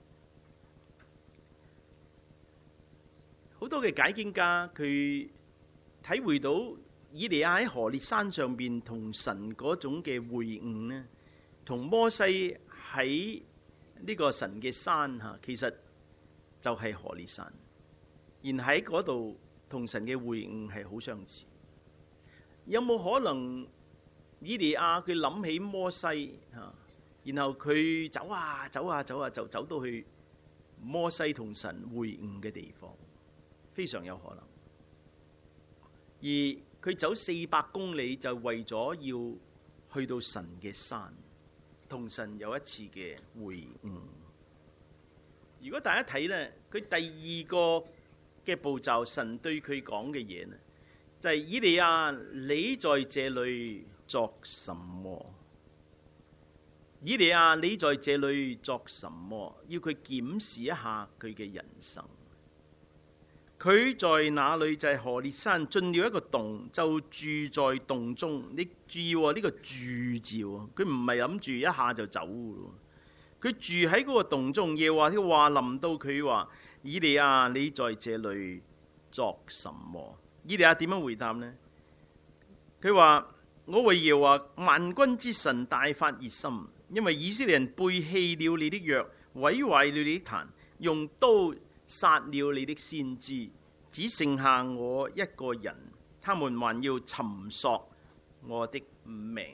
好多嘅解經家佢體會到以利亞喺何烈山上邊同神嗰種嘅會晤呢，同摩西喺呢個神嘅山嚇，其實就係何烈山，而喺嗰度同神嘅會晤係好相似。有冇可能以利亞佢諗起摩西嚇，然後佢走啊走啊走啊，就走到去摩西同神會晤嘅地方？非常有可能。而佢走400公里就為咗要去到神嘅山，同神有一次嘅會晤。如果大家睇呢，佢第2個嘅步驟，神對佢講嘅嘢呢，就係以利亞，你在這裏作什麼？以利亞，你在這裏作什麼？要佢檢視一下佢嘅人生。佢在那裏就係何烈山，進了一個洞，就住在洞中。你注意呢個住字，佢唔係諗住一下就走嘅。佢住喺嗰個洞中，耶和華嘅話臨到佢話：以利亞，你在這裏作什麼？以利亞點樣回答呢？佢話：我為耶和華萬軍之神大發熱心，因為以色列人背棄了你的約，毀壞了你的壇，用刀殺了你的先知，只剩下我一個人，他們還要尋索我的命。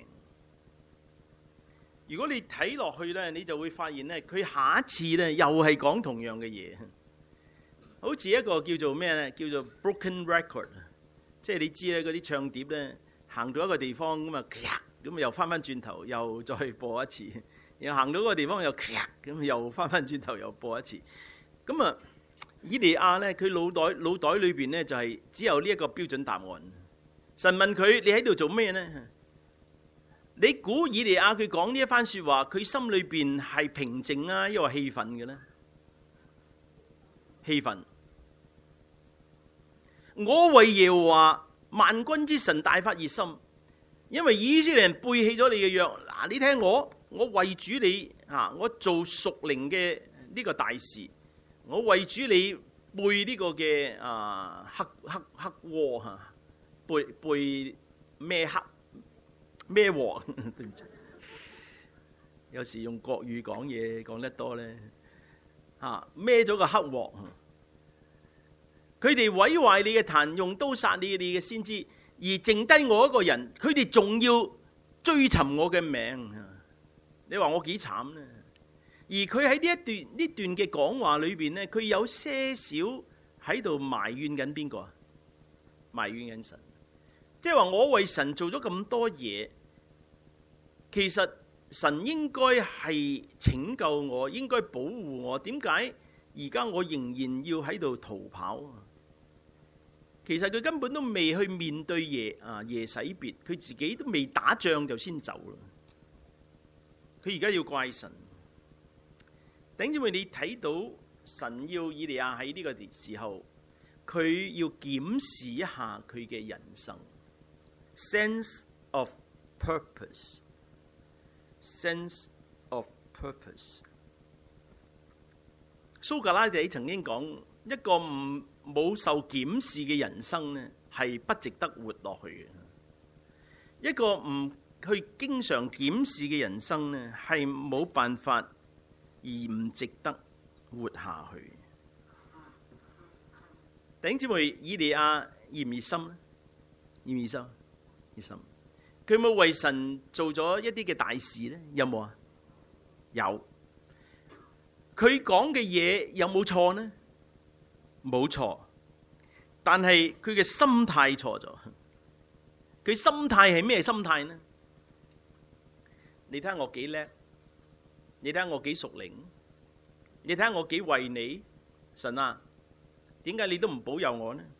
如果你睇落去呢，你就會發現呢，佢下一次呢又係講同樣嘅嘢，好似一個叫做咩呢？叫做 broken record， 即係你知咧，嗰啲唱碟呢，行到一個地方咁啊，咁又翻翻轉頭，又再播一次，然後行到嗰個地方又咁又翻翻轉頭又播一次，咁啊。以利亞呢，佢腦袋裏邊呢，就係只有呢一個標準答案。神問佢：你喺度做咩呢？你估以利亞佢講呢一番說話，佢心裏邊係平靜啊，抑或氣憤嘅呢？氣憤。我為耶和華萬軍之神大發熱心，因為以色列人背棄咗你嘅約。嗱，你聽我為主你啊，我做屬靈嘅呢個大事。我為主你背呢個嘅黑鍋嚇，背咩黑咩鑊？對唔住，有時用國語講嘢講得多咧嚇，孭咗個黑鑊。佢哋毀壞你嘅壇，用刀殺你嘅先知，而剩低我一個人，佢哋仲要追尋我嘅命。你話我幾慘呢？而佢喺呢段嘅講話裏邊呢，佢有些少喺度埋怨緊邊個啊？埋怨緊神，即係話我為神做咗咁多嘢，其實神應該係拯救我，應該保護我，點解而家我仍然要喺度逃跑？其實佢根本都未去面對耶洗別，佢自己都未打仗就先走啦。佢而家要怪神。弟兄姊妹，你睇到神要以利亞喺呢個時候，佢要檢視一下佢嘅人生 ，sense of purpose，sense of purpose。蘇格拉底曾經講，一個冇受檢視嘅人生呢，係不值得活落去嘅。一個唔去經常檢視嘅人生呢，係冇辦法而唔值得活下去。弟兄姊妹，以利亞熱唔熱心呢？熱唔熱心？熱心。佢有冇為神做咗一啲嘅大事呢？有冇啊？有。佢講嘅嘢有冇錯呢？冇錯。但係佢嘅心態錯咗。佢心態係咩心態呢？你睇下我幾叻，你睇下我幾屬靈，你睇下我幾為你，神啊，點解你都唔保佑我呢？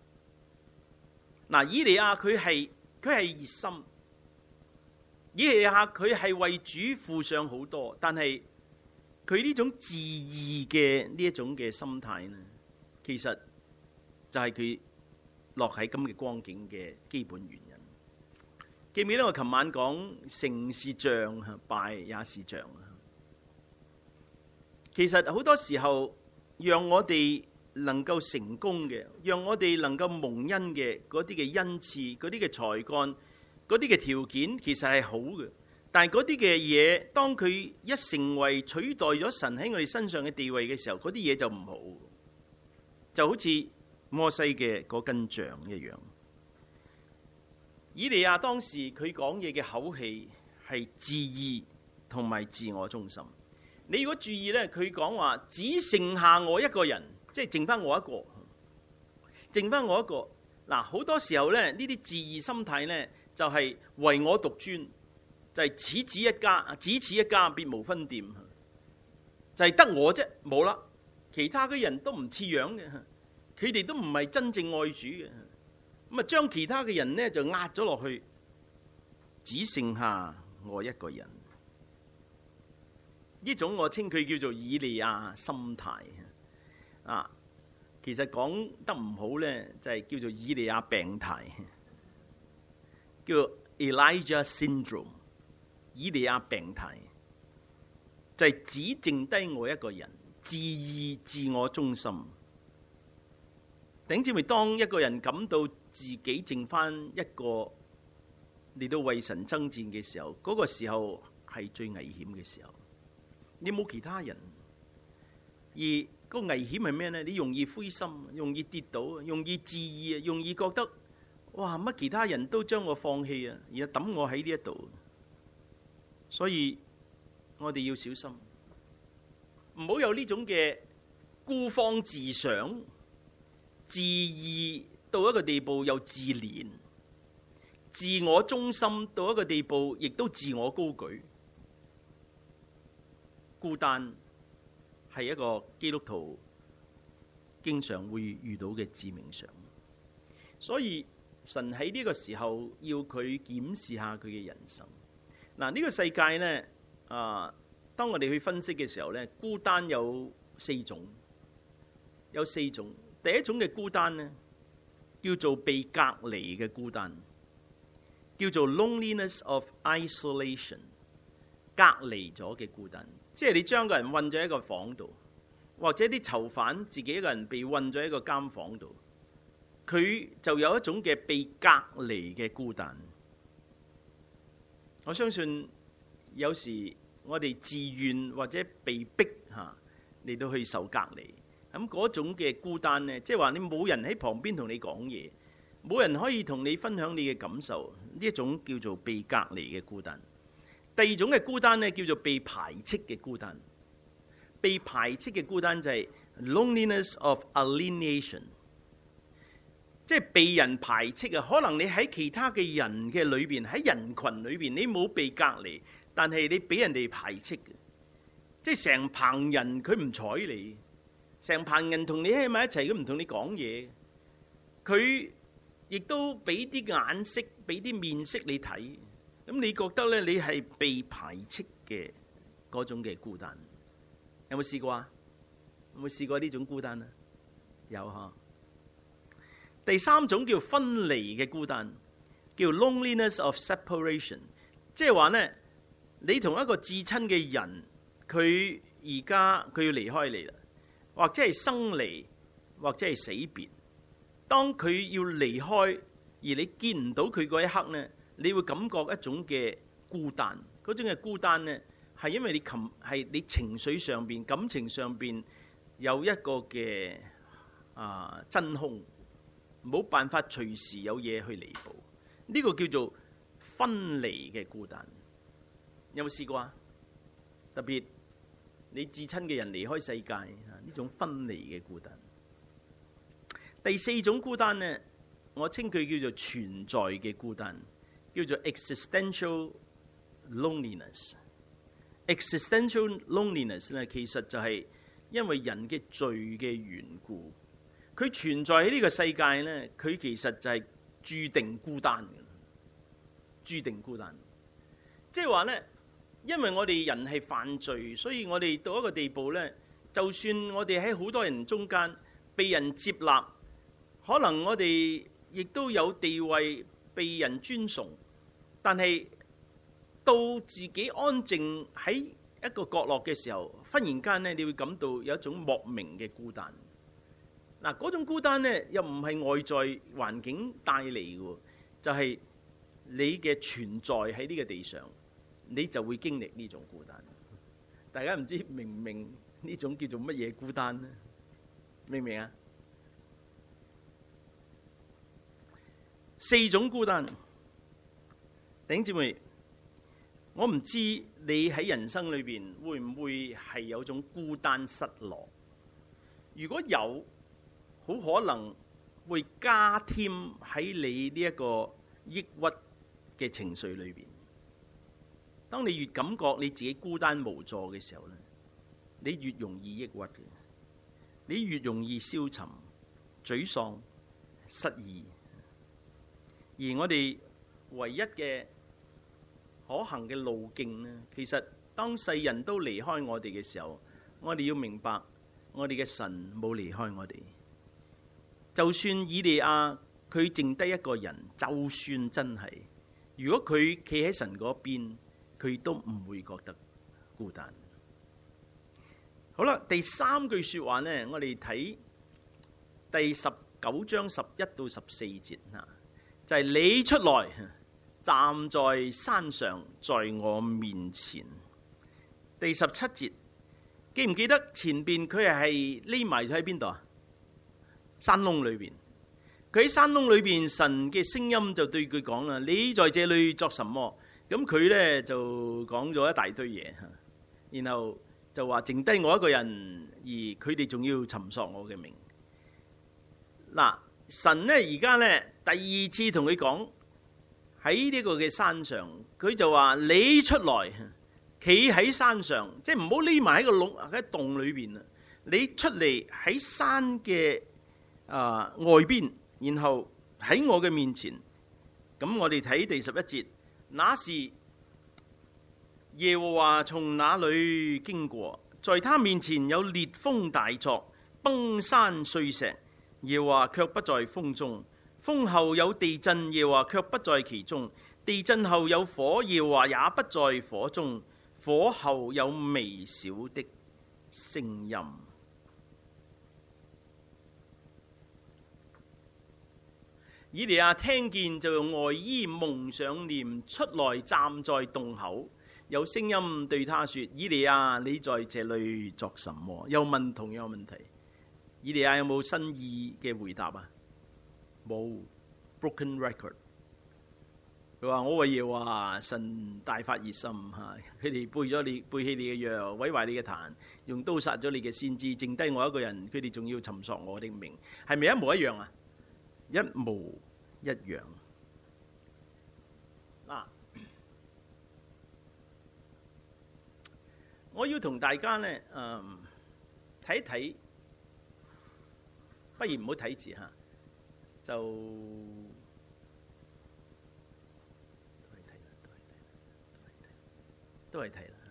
嗱，以利亞佢係熱心，以利亞佢係為主付上好多，但係佢呢種自義嘅呢一種嘅心態呢，其實就係佢落喺咁嘅光景嘅基本原因。記唔記得我琴晚講成是像，敗也是像。其實好多時候讓我哋能夠成功嘅，讓我哋能夠蒙恩嘅嗰啲嘅恩賜、嗰啲嘅才幹、嗰啲嘅條件，其實係好嘅。但係嗰啲嘅嘢，當佢一成為取代咗神喺我哋身上嘅地位嘅時候，嗰啲嘢就唔好，就好似摩西嘅嗰根杖一樣。以利亞當時佢講嘢嘅口氣係自義同埋自我中心。你如果注意呢，佢講話只剩下我一個人，即係剩翻我一個，剩翻我一個。嗱，好多時候呢，呢啲自義心態呢，就係唯我獨尊，就係此此一家，只此一家，別無分店，就係得我啫，冇啦，其他嘅人都唔似樣嘅，佢哋都唔係真正愛主嘅。咁啊，將其他嘅人呢就壓咗落去，只剩下我一個人。呢種我稱佢叫做以利亞心態啊。其實講得唔好呢，就係叫做以利亞病態，叫 Elijah Syndrome。以利亞病態就係只剩低我一個人，自義自我中心。弟兄姊妹，當一個人感到自己剩翻一個嚟到為神爭戰嘅時候，嗰個時候係最危險嘅時候。你冇其他人，而個危險係咩呢？你容易灰心，容易跌倒，容易自義啊，容易覺得哇，乜其他人都將我放棄啊，而家抌我喺呢一度。所以我哋要小心，唔好有呢種嘅孤芳自賞、自義到一個地步又自憐、自我中心到一個地步，亦都自我高舉。孤單係一個基督徒經常會遇到嘅致命傷，所以神喺呢個時候要佢檢視下佢嘅人生。嗱，呢個世界呢，當我哋去分析嘅時候呢，孤單有四種。第一種嘅孤單呢，叫做被隔離嘅孤單，叫做 loneliness of isolation， 隔離咗嘅孤單。即係你將個人困咗喺一個房度，或者啲囚犯自己一個人被困咗喺一個監房度，佢就有一種嘅被隔離嘅孤單。我相信有時我哋自願或者被逼嚟到去受隔離，咁嗰種嘅孤單呢，即係話你冇人喺旁邊同你講嘢，冇人可以同你分享你嘅感受，呢一種叫做被隔離嘅孤單。第二種嘅孤單呢，叫做被排斥嘅孤單。被排斥嘅孤單就係 loneliness of alienation， 即係被人排斥啊。可能你喺其他嘅人嘅裏邊，喺人群裏邊，你冇被隔離，但係你俾人哋排斥嘅，即係成棚人佢唔睬你，成棚人同你喺埋一齊，佢唔同你講嘢，佢亦都俾啲眼色，俾啲面色你睇。咁你覺得咧，你係被排斥嘅嗰種嘅孤單，有冇試過啊？有冇試過呢種孤單啊？有嚇。第三種叫分離嘅孤單，叫 loneliness of separation， 即係話呢，你同一個至親嘅人，佢而家佢要離開你啦，或者係生離，或者係死別。當佢要離開，而你見唔到佢嗰一刻呢，你會感覺一種嘅孤單，嗰種嘅孤單呢，係因為你情緒上邊、感情上邊有一個嘅真空，冇辦法隨時有嘢去彌補。呢個叫做分離嘅孤單。有冇試過啊？特別你至親嘅人離開世界，呢種分離嘅孤單。第四種孤單呢，我稱佢叫做存在嘅孤單。叫做 existential loneliness。existential loneliness 咧，其實就係因為人嘅罪嘅緣故，佢存在喺呢個世界咧，佢其實就係注定孤單嘅，注定孤單。即係話咧，因為我哋人係犯罪，所以我哋到一個地步咧，就算我哋喺好多人中間被人接納，可能我哋亦都有地位，被人尊崇，但係到自己安靜喺一個角落嘅時候，忽然間咧，你會感到有一種莫名嘅孤單。 嗱，嗰種孤單咧，又唔係外在環境帶嚟嘅，就係你嘅存在喺呢個地上，你就會經歷呢種孤單。大家唔知明唔明呢種叫做乜嘢孤單咧？明唔明啊？4種孤單，弟兄姊妹，我唔知你喺人生裏邊會唔會係有種孤單失落？如果有，好可能會加添喺你呢一個抑鬱嘅情緒裏邊。當你越感覺你自己孤單無助嘅時候咧，你越容易抑鬱嘅，你越容易消沉、沮喪、失意。而我哋唯一嘅可行嘅路徑呢，其實當世人都離開我哋嘅時候，我哋要明白，我哋嘅神冇離開我哋。就算以利亞佢剩低一個人，就算真係，如果佢企喺神嗰邊，佢都唔會覺得孤單。好啦，第3句說話呢，我哋睇第19章11到14節啊。就係你出來站在山上，在我面前。第17節，記唔記得前邊佢係匿埋咗喺邊度啊？山窿裏邊。佢喺山窿裏邊，神嘅聲音就對佢講啦：你在這裏作什麼？咁佢呢就講咗一大堆嘢，然後就話剩低我一個人，而佢哋仲要尋索我嘅命。嗱。神呢而家呢第2次同佢講喺呢個嘅山上，佢就話你出來，企喺山上，即係唔好匿埋喺個窿喺洞裏邊啊！你出嚟喺山嘅外邊，然後喺我嘅面前。咁我哋睇第11節，那時耶和華從那裏經過，在他面前有烈風大作，崩山碎石。耶和華卻不在風中，風後有地震，耶和華卻不在其中。地震後有火，耶和華也不在火中，火後有微小的聲音。以利亞聽見，就用外衣蒙上臉，出來站在洞口，有聲音對他說：以利亞，你在這裏作什麼？又問同樣問題。以利亞有冇新意嘅回答啊？冇 ，broken record。佢話：我為耶和華神大發熱心嚇，佢哋背棄你嘅約，毀壞你嘅壇，用刀殺咗你嘅先知，剩低我一個人，佢哋仲要尋索我的命，係咪一模一樣啊？一模一樣。嗱，我要同大家呢睇一睇。不如唔好睇字嚇，就都係睇啦。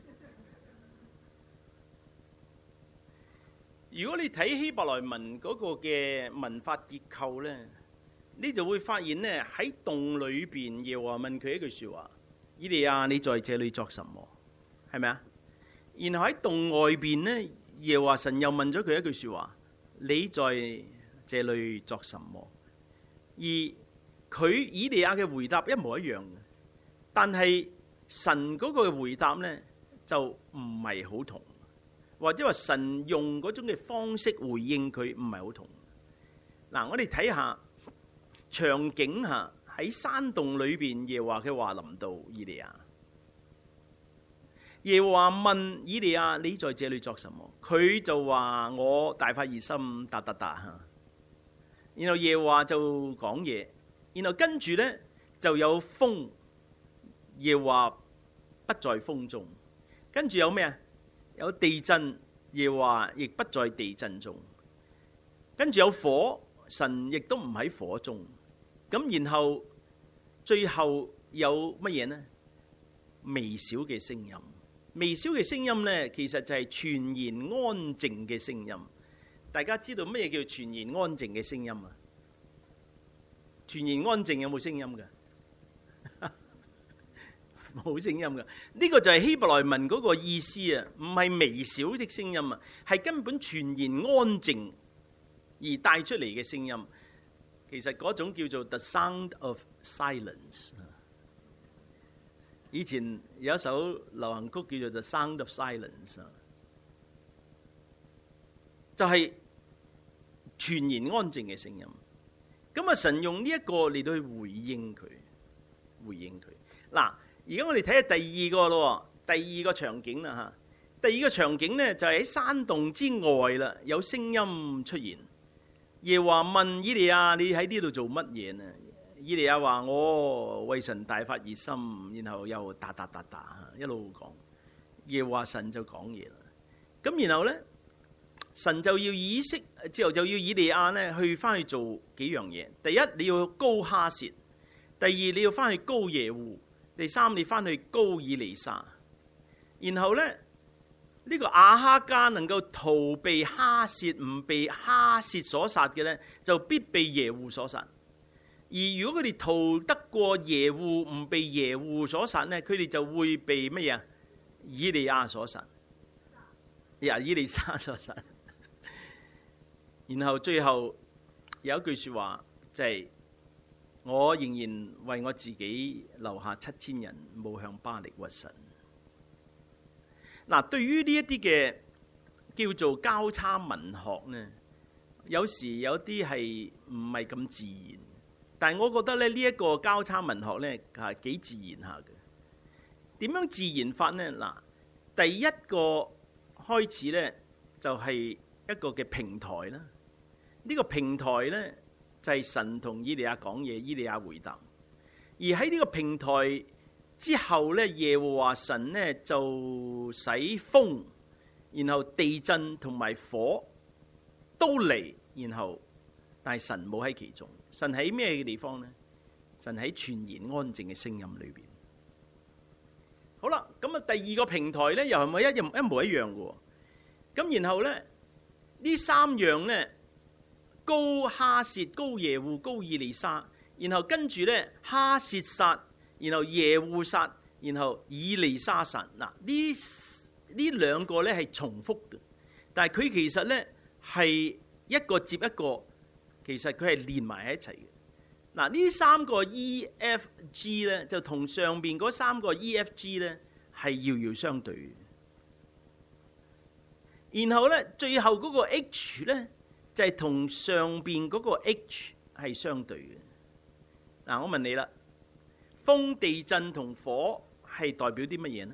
如果你睇希伯來文嗰個嘅文法結構咧，你就會發現咧，喺洞裏邊，耶和華問佢一句説話：以利亞，你在這裏作什麼？係咪啊？然後喺洞外邊咧，耶和華神又問咗佢一句説話。你在這裏作什麼？而佢以利亞嘅回答一模一樣嘅，但係神嗰個回答呢就唔係好同，或者話神用嗰種嘅方式回應佢唔係好同。嗱，我哋睇下場景下喺山洞裏邊，耶和華嘅話臨到以利亞。耶和華問以利亞：你在這裏作什麼？佢就話：我大發熱心，噠噠噠。然後耶和華就講嘢，然後跟住呢就有風，耶和華不在風中。跟住有咩啊？有地震，耶和華亦不在地震中。跟住有火，神亦都唔喺火中。咁然後最後有乜嘢呢？微小嘅聲音。微小嘅聲音呢，其實就係全然安靜嘅聲音。大家知道乜嘢叫全然安靜嘅聲音啊？全然安靜有冇聲音㗎？冇聲音㗎。呢個就係希伯來文嗰個意思啊，唔係微小的聲音啊，係根本全然安靜而帶出嚟嘅聲音，其實嗰種叫做 The Sound of Silence。以前有一首流行曲叫做 The Sound of Silence， 就係全然安靜嘅聲音。咁啊，神用呢一個嚟到去回應佢。嗱，而家我哋睇下第二個咯，第二個場景啦嚇。第二個場景呢，就係喺山洞之外啦，有聲音出現。耶和華問以利亞：你喺呢度做乜嘢呢？以利亞話：我為神大發熱心，然後又打一路講。耶和華神就講嘢啦。咁然後呢，神就要之後就要以利亞呢去翻去做幾樣嘢。第一，你要膏哈薛；第二，你要翻去膏耶戶；第三，你翻去膏以利沙。然後呢，呢個亞哈家能夠逃避哈薛，唔被哈薛所殺嘅呢，就必被耶戶所殺。而如果佢哋逃得過耶戶，唔被耶戶所殺呢，佢哋就會被乜嘢？以利亞所殺，以利沙所殺。然後最後有一句說話就係：我仍然為我自己留下7000人，冇向巴力屈臣。嗱，對於呢一啲嘅叫做交叉文學呢，有時有啲係唔係咁自然，但係我覺得咧呢一個交叉文學呢係幾自然下嘅。點樣自然法呢？嗱，第一個開始呢，就係一個嘅平台啦。呢個平台呢，就係神同以利亞講嘢，以利亞回答。而喺呢個平台之後呢，耶和華神呢就使風，然後地震同埋火都嚟，然後但係神冇喺其中。神喺咩嘅地方呢？神喺全然安靜嘅聲音裏邊。好啦，咁啊第二個平台呢，又係咪一模一樣嘅？咁然後呢，呢三樣呢，膏哈薛、膏耶戶、膏以利沙，然後跟住呢，哈薛殺，然後耶戶殺，然後以利沙殺。嗱，呢兩個呢係重複嘅，但係佢其實呢係一個接一個，其實佢係連埋喺一齊嘅。嗱，呢三個 E、F、G 呢，就同上邊嗰三個 E、F、G 呢係遙遙相對嘅。然後呢，最後嗰個 H 呢，就係同上邊嗰個 H 係相對嘅。嗱，我問你啦，風、地震同火係代表啲乜嘢呢？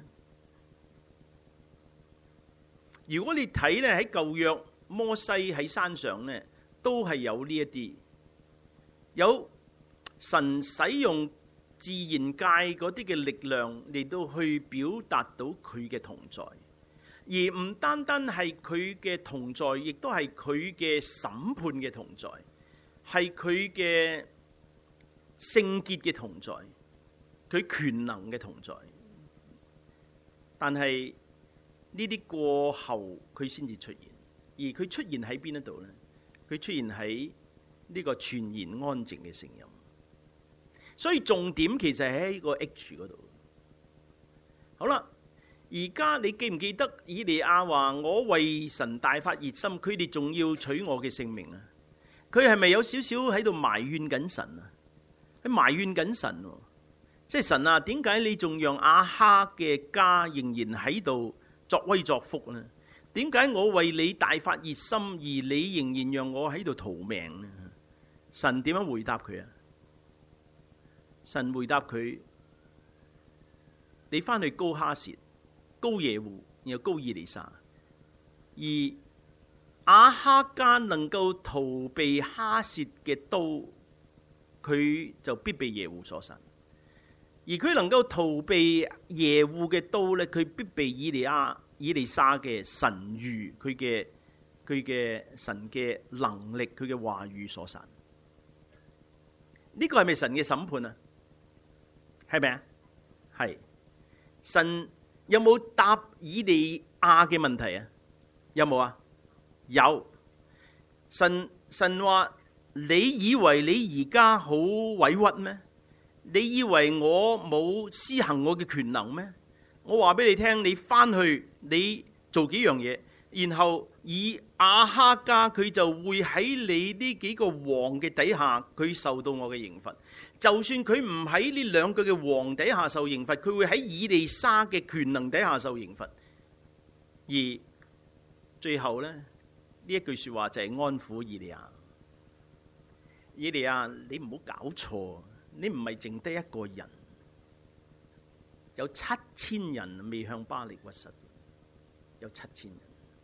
如果你睇呢，喺舊約摩西喺山上呢，都係有呢一啲，有神使用自然界嗰啲嘅力量嚟到去表達到佢嘅同在，而唔單單係佢嘅同在，亦都係佢嘅審判嘅同在，係佢嘅聖潔嘅同在，佢權能嘅同在。但係呢啲過後佢先至出現，而佢出現喺邊一度呢？佢出現喺呢個全然安靜嘅聲音。所以重點其實係喺個 H 嗰度。好啦，而家你記唔記得以利亞話我為神大發熱心，佢哋仲要取我嘅性命啊？佢係咪有少少喺度埋怨緊神啊？喺埋怨緊神喎，即係神啊，點解你仲讓亞哈嘅家仍然喺度作威作福呢？點解我為你大發熱心，而你仍然讓我喺度逃命呢？神點樣回答佢啊？神回答佢：你翻去膏哈薛、膏耶戶，然後膏以利沙。而亞哈家能夠逃避哈薛嘅刀，佢就必被耶戶所殺；而佢能夠逃避耶戶嘅刀咧，佢必被以利沙嘅神諭，佢嘅神嘅能力，佢嘅話語所殺。呢個係咪神嘅審判啊？係咪啊？係。神有冇答以利亞嘅問題啊？有冇啊？有。神話：你以為你而家好委屈咩？你以為我冇施行我嘅權能咩？我話俾你聽，你翻去你做幾樣嘢， 然後以亞哈家佢就會喺你呢幾個王嘅底下，佢受到我嘅刑罰。就算佢唔喺呢兩個嘅王底下受刑罰，佢會喺以利沙嘅權能底下受刑罰。而最後呢，呢一句說話就係安撫以利亞。以利亞，你唔好搞錯，你唔係淨得一個人，有7000人未向巴力屈膝，有7000人。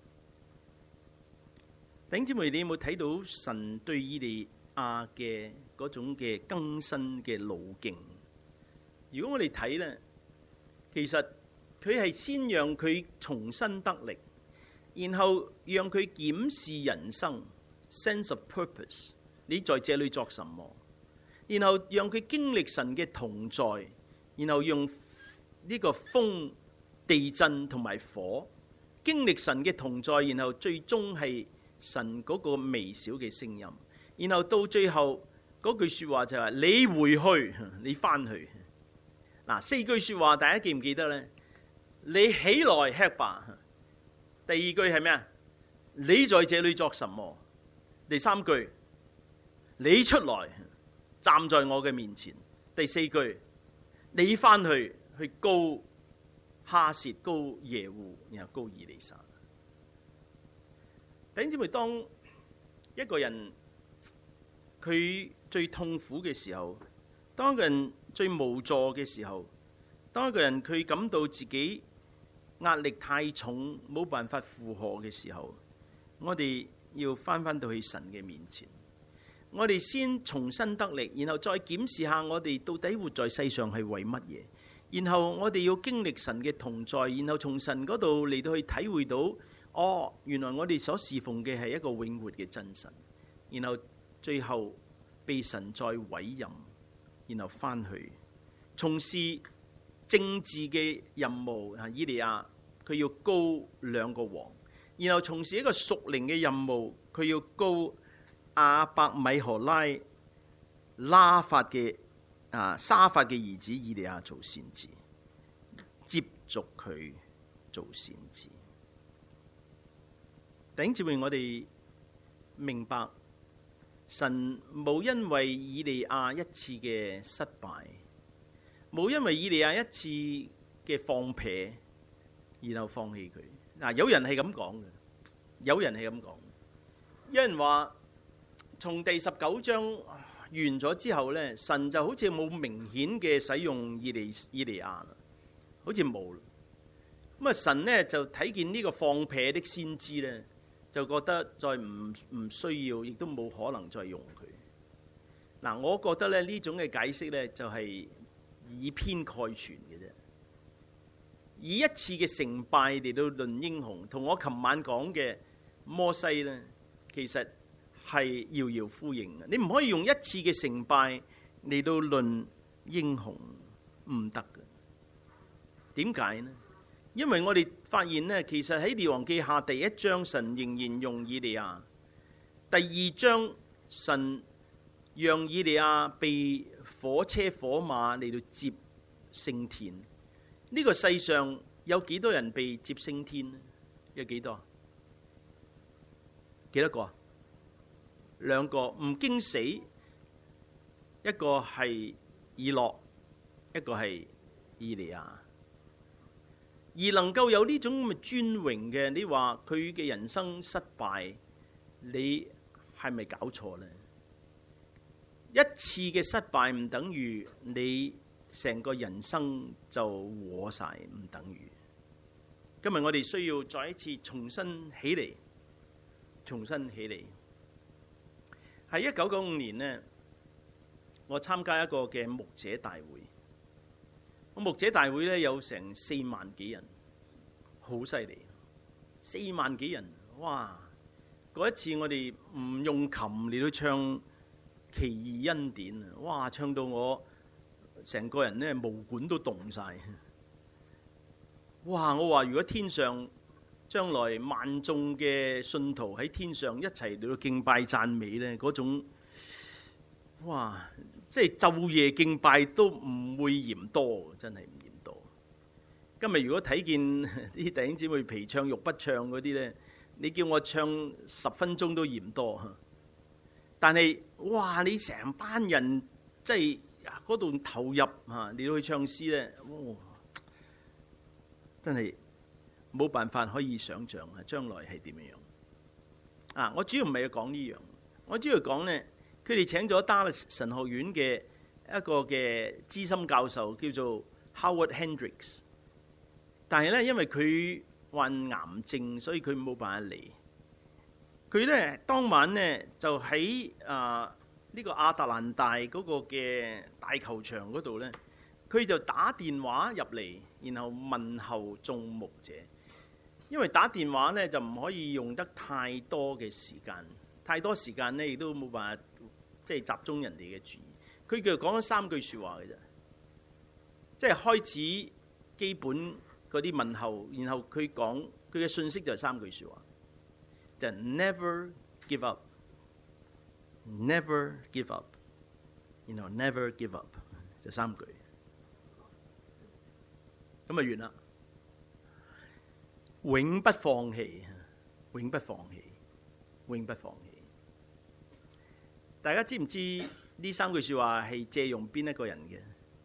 弟兄姊妹，你有冇睇到神對以利亞嘅嗰種嘅更新嘅路徑？如果我哋睇呢，其實佢係先讓佢重新得力，然後讓佢檢視人生 sense of purpose， 你在這裏作什麼？然後讓佢經歷神嘅同在，然後用呢個風、地震同埋火經歷神嘅同在，然後最終係神嗰個微小嘅聲音，然後到最後嗰句說話就係你回去，你翻去。嗱，4句說話大家記唔記得呢？你起來吃吧。第2句係咩啊？你在這裏作什麼？第3句你出來站在我嘅面前。第4句你翻去膏哈薛，膏耶戶，然後膏以利沙。弟兄姊妹，當一個人佢最痛苦嘅時候，當一個人最無助嘅時候，當一個人佢感到自己壓力太重，冇辦法負荷嘅時候，我哋要翻到去神嘅面前，我哋先重新得力，然後再檢視下我哋到底活在世上係為乜嘢，然後我哋要經歷神嘅同在，然後從神嗰度嚟到去體會到，哦，原來我哋所侍奉嘅係一個永活嘅真神，然後最後被神再委任，然後翻去從事政治嘅任務。以利亞佢要膏2個王，然後從事一個屬靈嘅任務，佢要膏亞伯米何拉法嘅沙法嘅兒子以利亞做先知，接續佢做先知。弟兄姊妹，我哋明白神冇因為以利亞一次嘅失敗，冇因為以利亞一次嘅放屁，然後放棄佢。嗱，有人係咁講嘅，有人係咁講。有人話從第19章完咗之後呢，神就好似冇明顯嘅使用以利亞啦，好似冇。咁啊，神呢就睇見呢個放屁的先知呢，就覺得再唔需要，亦都冇可能再用佢。嗱，我覺得咧呢種嘅解釋呢，就係以偏概全嘅啫，以一次嘅成敗嚟到論英雄，同我琴晚講嘅摩西呢，其實係遙遙呼應嘅。你唔可以用一次嘅成敗嚟到論英雄，唔得嘅。點解呢？因為我哋發現呢，其實喺列王記下第1章，神仍然用以利亞；第2章，神讓以利亞被火車火馬嚟到接升天。呢個世上有幾多人被接升天呢？有幾多？幾多個啊？2個，唔驚死，一個係以諾，一個係以利亞。而能夠有呢種咁嘅尊榮嘅，你話佢嘅人生失敗，你係咪搞錯呢？一次嘅失敗唔等於你成個人生就和晒，唔等於。今日我哋需要再一次重新起嚟，重新起嚟。喺1995年呢，我參加一個嘅牧者大會。牧者大會咧有成4萬幾人，好犀利，4萬幾人，哇！嗰一次我哋唔用琴嚟到唱奇異恩典啊，哇！唱到我成個人咧毛管都凍晒，哇！我話如果天上將來萬眾嘅信徒喺天上一齊嚟到敬拜讚美咧，嗰種哇！即係晝夜敬拜都唔會嫌多，真係唔嫌多。今日如果睇見啲弟兄姊妹皮唱肉不唱嗰啲呢， 你叫我唱10分鐘都嫌多。但係哇，你成班人即係嗰度投入嚇，你去唱詩咧，真係冇辦法可以想像啊，將來係點樣啊？我主要唔係要講呢樣，我主要講咧，佢哋請咗 Dallas 神學院嘅一個嘅資深教授叫做 Howard Hendricks， 但係咧因為佢患癌症，所以佢冇辦法嚟。佢咧當晚咧就喺呢個亞特蘭大嗰個嘅大球場嗰度咧，佢就打電話入嚟，然後問候眾牧者。因為打電話咧就唔可以用得太多嘅時間，太多時間咧亦都冇辦法即係集中人哋嘅注意。佢就講咗3句説話嘅啫，即係開始基本嗰啲問候，然後佢講佢嘅信息就係3句説話，就係 never give up，never give up， 然後 never give up， 就3句，咁就完啦。永不放棄，永不放棄，永不放棄。大家知唔知呢3句説話係借用邊一個人嘅？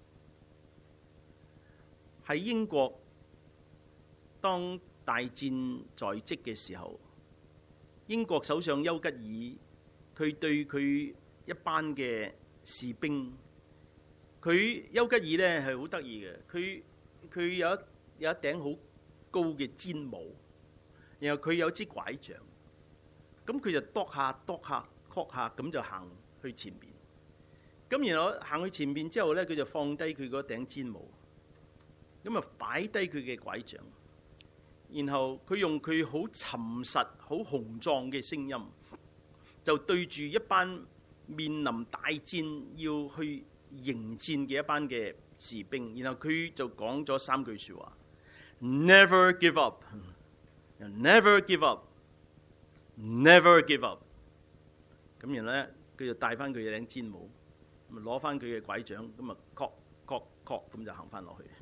喺英國當大戰在即嘅時候，英國首相丘吉爾佢對佢一班嘅士兵，丘吉爾咧係好得意嘅，佢有一頂好高嘅尖帽，然後佢有支拐杖，咁佢就跺下咁就行去前面。咁然後行去前面之後咧，佢就放低佢嗰頂尖帽，咁啊擺低佢嘅拐杖，然後佢用佢好沉實、好雄壯嘅聲音，就對住一班面臨大戰要去迎戰嘅一班嘅士兵，然後佢就講咗3句説話。Never give up, never give up, never give up。咁然後咧，佢就戴翻佢嘅頂尖帽，咁攞翻佢嘅拐杖，咁啊，確咁就行翻落去。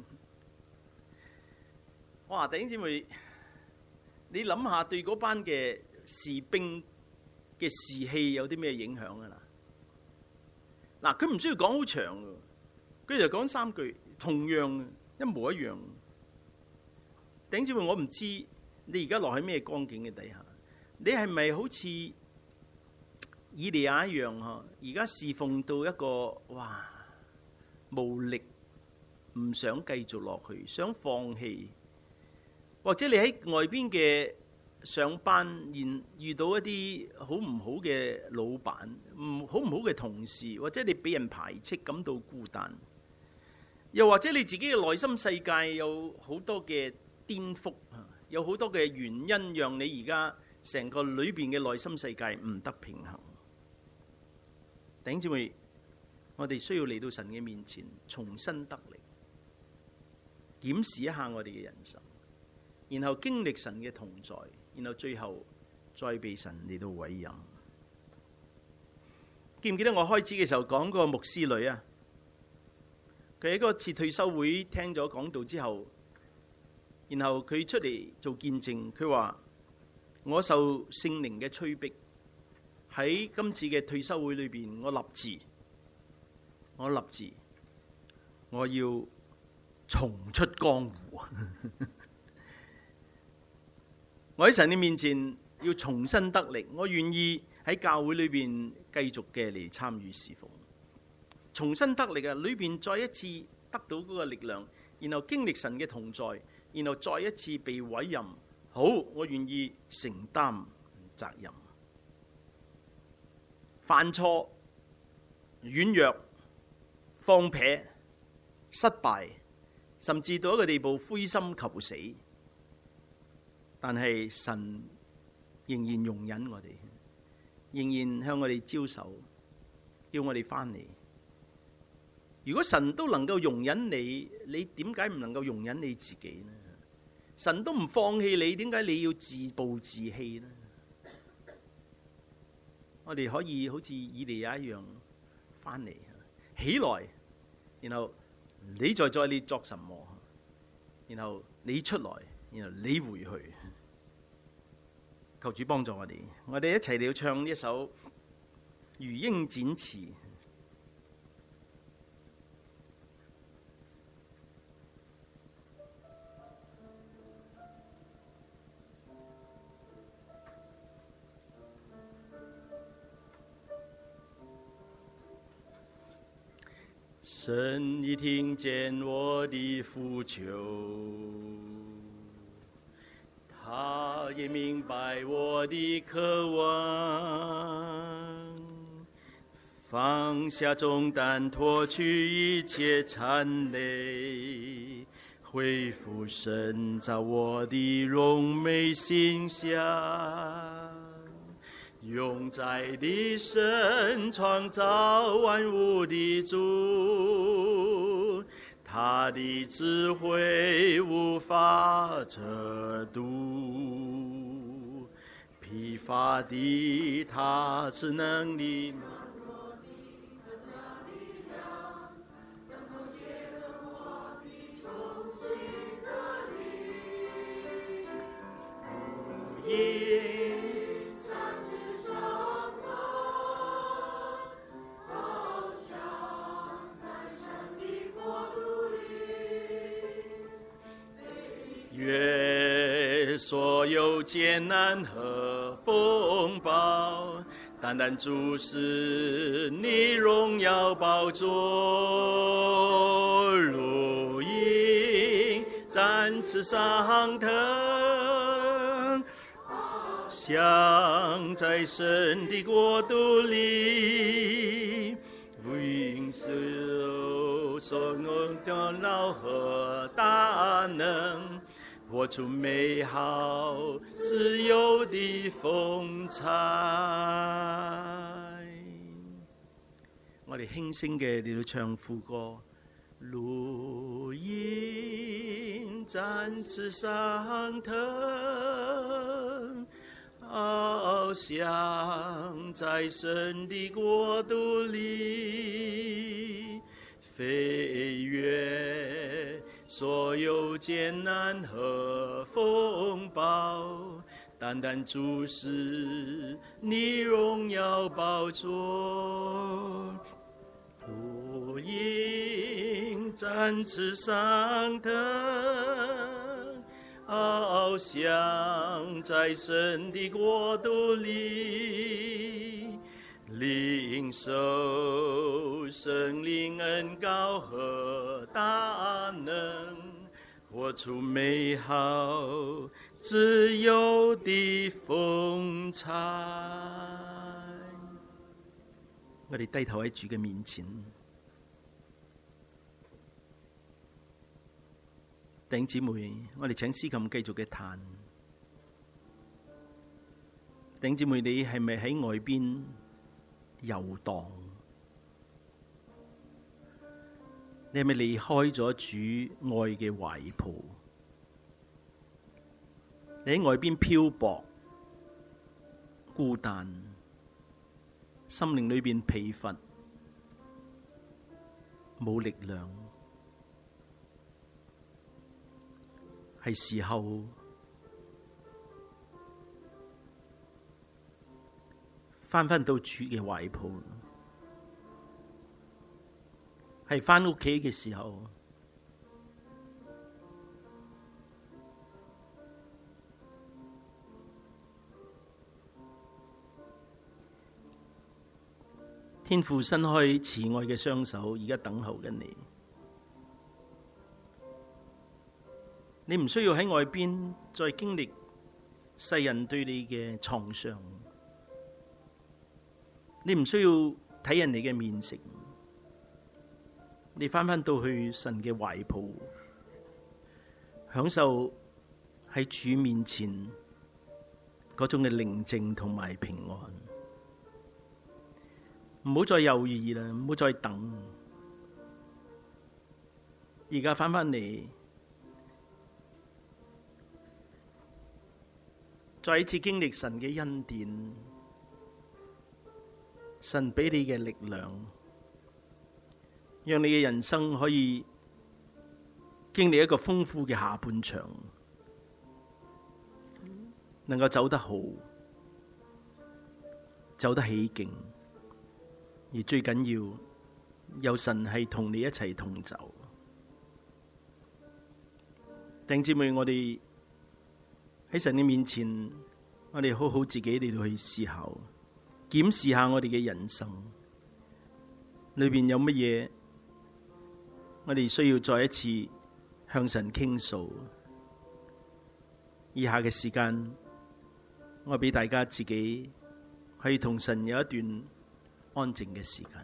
哇！弟兄姊妹，你諗下對嗰班嘅士兵嘅士氣有啲咩影響啊？嗱，佢唔需要講好長嘅，佢就講3句，同樣一模一樣。弟兄姊妹，我唔知你而家落喺咩光景嘅底下，你係咪好似以利亞一樣呵？而家侍奉到一個哇無力，唔想繼續落去，想放棄，或者你喺外邊嘅上班，遇到一啲好唔好嘅老闆，好唔好嘅同事，或者你俾人排斥，感到孤單，又或者你自己嘅內心世界有好多嘅顛覆，有好多嘅原因讓你而家成個裏邊嘅內心世界唔得平衡。弟兄姊妹，我哋需要嚟到神嘅面前，重新得力，檢視一下我哋嘅人生，然後經歷神嘅同在，然後最後再被神嚟到委任。記唔記得我開始嘅時候講個牧師女啊？佢喺嗰次退休會聽咗講道之後，然後佢出嚟做見證，佢話：我受聖靈嘅催逼，喺今次嘅退休會裏邊，我立志，我要重出江湖。我喺神嘅面前要重新得力，我願意喺教會裏邊繼續嘅嚟參與侍奉，重新得力啊！裏邊再一次得到嗰個力量，然後經歷神嘅同在，然後再一次被委任。好，我願意承擔責任。犯錯、軟弱、放撇、失敗，甚至到一個地步灰心求死，但係神仍然容忍我哋，仍然向我哋招手，叫我哋翻嚟。如果神都能夠容忍你，你點解唔能夠容忍你自己呢？神都唔放棄你，點解你要自暴自棄呢？我哋可以好似以利亞一樣翻嚟，起來，然後你在你作什麼，然後你出來，然後你回去。 求主幫助我哋，我哋一齊嚟唱呢一首《如鷹展翅》。神已聽見我的呼求，他也明白我的渴望，放下重擔，脫去一切纏累，恢復神造我的榮美形象。永在的神，創造萬物的主，他的智慧無法測度，疲乏的他賜能力。所有艱難和風暴，單單注視你榮耀寶座，如鷹展翅上騰，想在神的國度裡，榮受所有的勞和大能，活出美好自由的風采。我哋輕聲嘅嚟到唱副歌，如鷹展翅上騰，翱翔在神的國度裡，飛越所有艱難和風暴，單單注視你榮耀寶座，如鷹展翅上騰，翱翔在神的國度裡，領受聖靈恩膏和大能，活出美好自由的風采。我哋低頭喺主嘅面前，弟兄姊妹，我哋請司琴繼續嘅彈。弟兄姊妹，你係咪喺外邊遊蕩？你係咪離開咗主愛嘅懷抱？你喺外邊漂泊、孤單，心靈裏邊疲乏、冇力量，係時候返到主嘅懷抱，係返屋企嘅時候。天父伸開慈愛嘅雙手，而家等候緊你。你唔需要喺外邊再經歷世人對你嘅創傷，你唔需要睇人哋嘅面色，你返到去神嘅懷抱，享受喺主面前嗰種嘅寧靜同埋平安。唔好再猶豫啦，唔好再等，而家返嚟，再一次經歷神嘅恩典，神俾你嘅力量，讓你嘅人生可以經歷一個豐富嘅下半場，能夠走得好， 走得起勁，而最緊要有神係同你一齊同走。弟兄姊妹，我哋喺神嘅面前，我哋好好自己嚟到去思考，檢視下我哋嘅人生裏邊有乜嘢，我哋需要再一次向神傾訴。以下嘅時間，我俾大家自己可以同神有一段安靜嘅時間。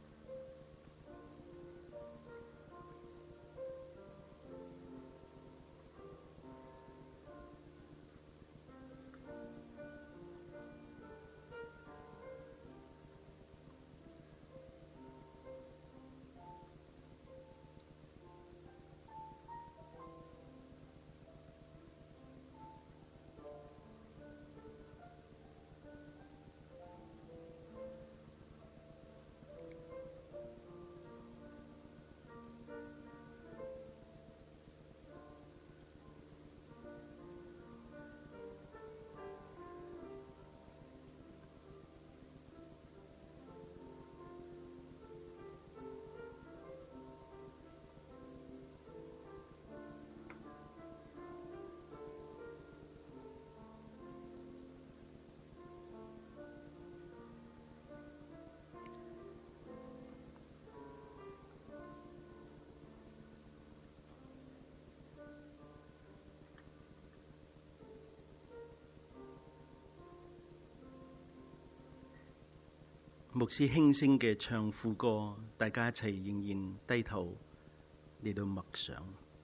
牧師輕聲嘅唱副歌，大家一齊仍然低頭嚟到默想。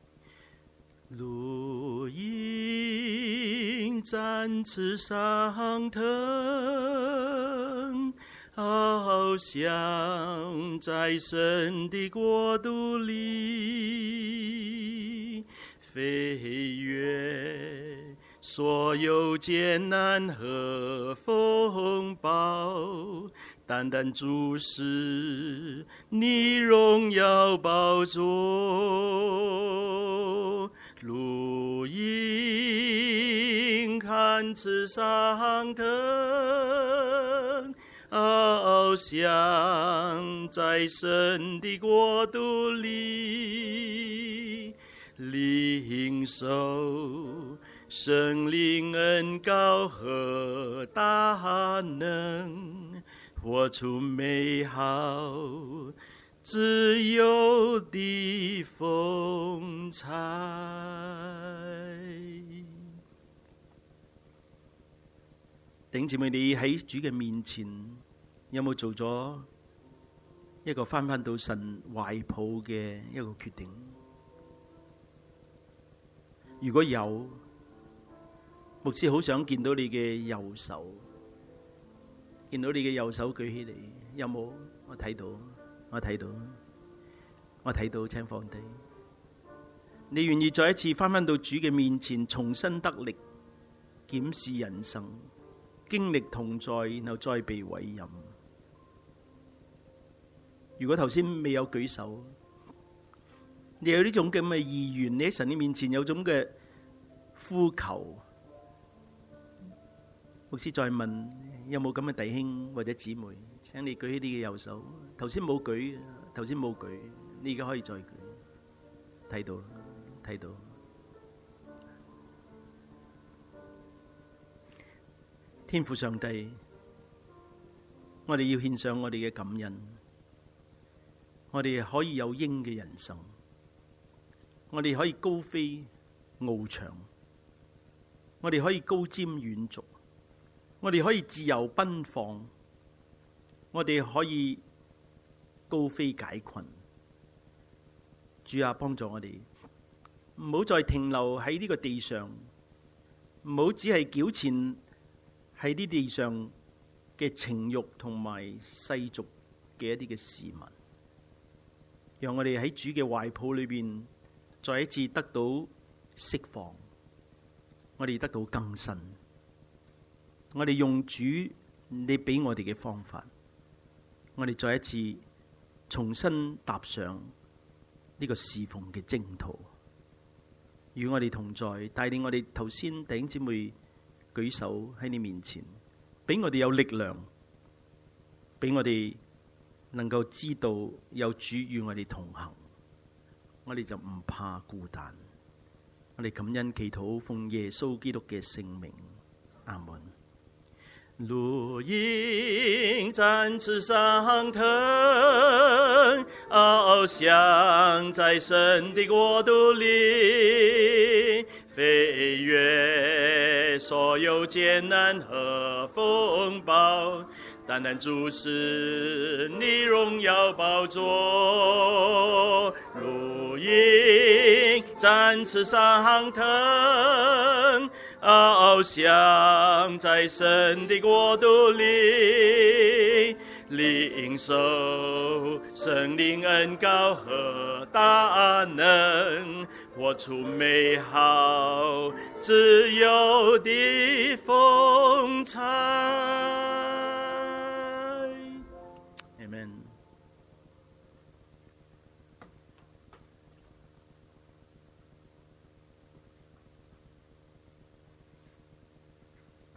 綠蔭展翅上騰，翱翔在神的國度裏，飛越所有艱難和風暴，單單注視你榮耀寶座。綠蔭展翅上騰，翱翔在神的國度裏，領受聖靈恩膏和大能，活出美好自由的風采。弟兄姊妹，你喺主嘅面前有冇做咗一個返到神懷抱嘅一個決定？如果有，牧師好想見到你嘅右手，見到你嘅右手舉起嚟，有冇？我睇到，我睇到，我睇到，請放低。你願意再一次返到主嘅面前，重新得力，檢視人生，經歷同在，然後再被委任。如果頭先未有舉手，你有呢種咁嘅意願，你喺神嘅面前有種嘅呼求，牧師再問，有冇咁嘅弟兄或者姊妹？請你舉起你嘅右手。頭先冇舉，頭先冇舉，你而家可以再舉。睇到，睇到。天父上帝，我哋要獻上我哋嘅感恩，我哋可以有鷹嘅人生，我哋可以高飛翱翔，我哋可以高瞻遠矚，我哋可以自由奔放，我哋可以高飛解困。主啊，幫助我哋，唔好再停留喺呢個地上，唔好只係糾纏喺呢地上嘅情慾同埋世俗嘅一啲嘅事物，讓我哋喺主嘅懷抱裏邊再一次得到釋放，我哋得到更新，我哋用主你俾我哋嘅方法，我哋再一次重新踏上呢個侍奉嘅征途，與我哋同在，帶領我哋頭先弟兄姊妹舉手喺你面前，俾我哋有力量， 俾我哋能夠知道有主與我哋同行，我哋就唔怕孤單。我哋感恩祈禱，奉耶穌基督嘅聖名，阿門。綠蔭展翅上騰，翱翔在神的國度裏，飛越所有艱難和風暴，單單注視你榮耀寶座。綠蔭展翅上騰，翱翔在神的國度裏，領受聖靈恩膏和大能，活出美好自由的風采。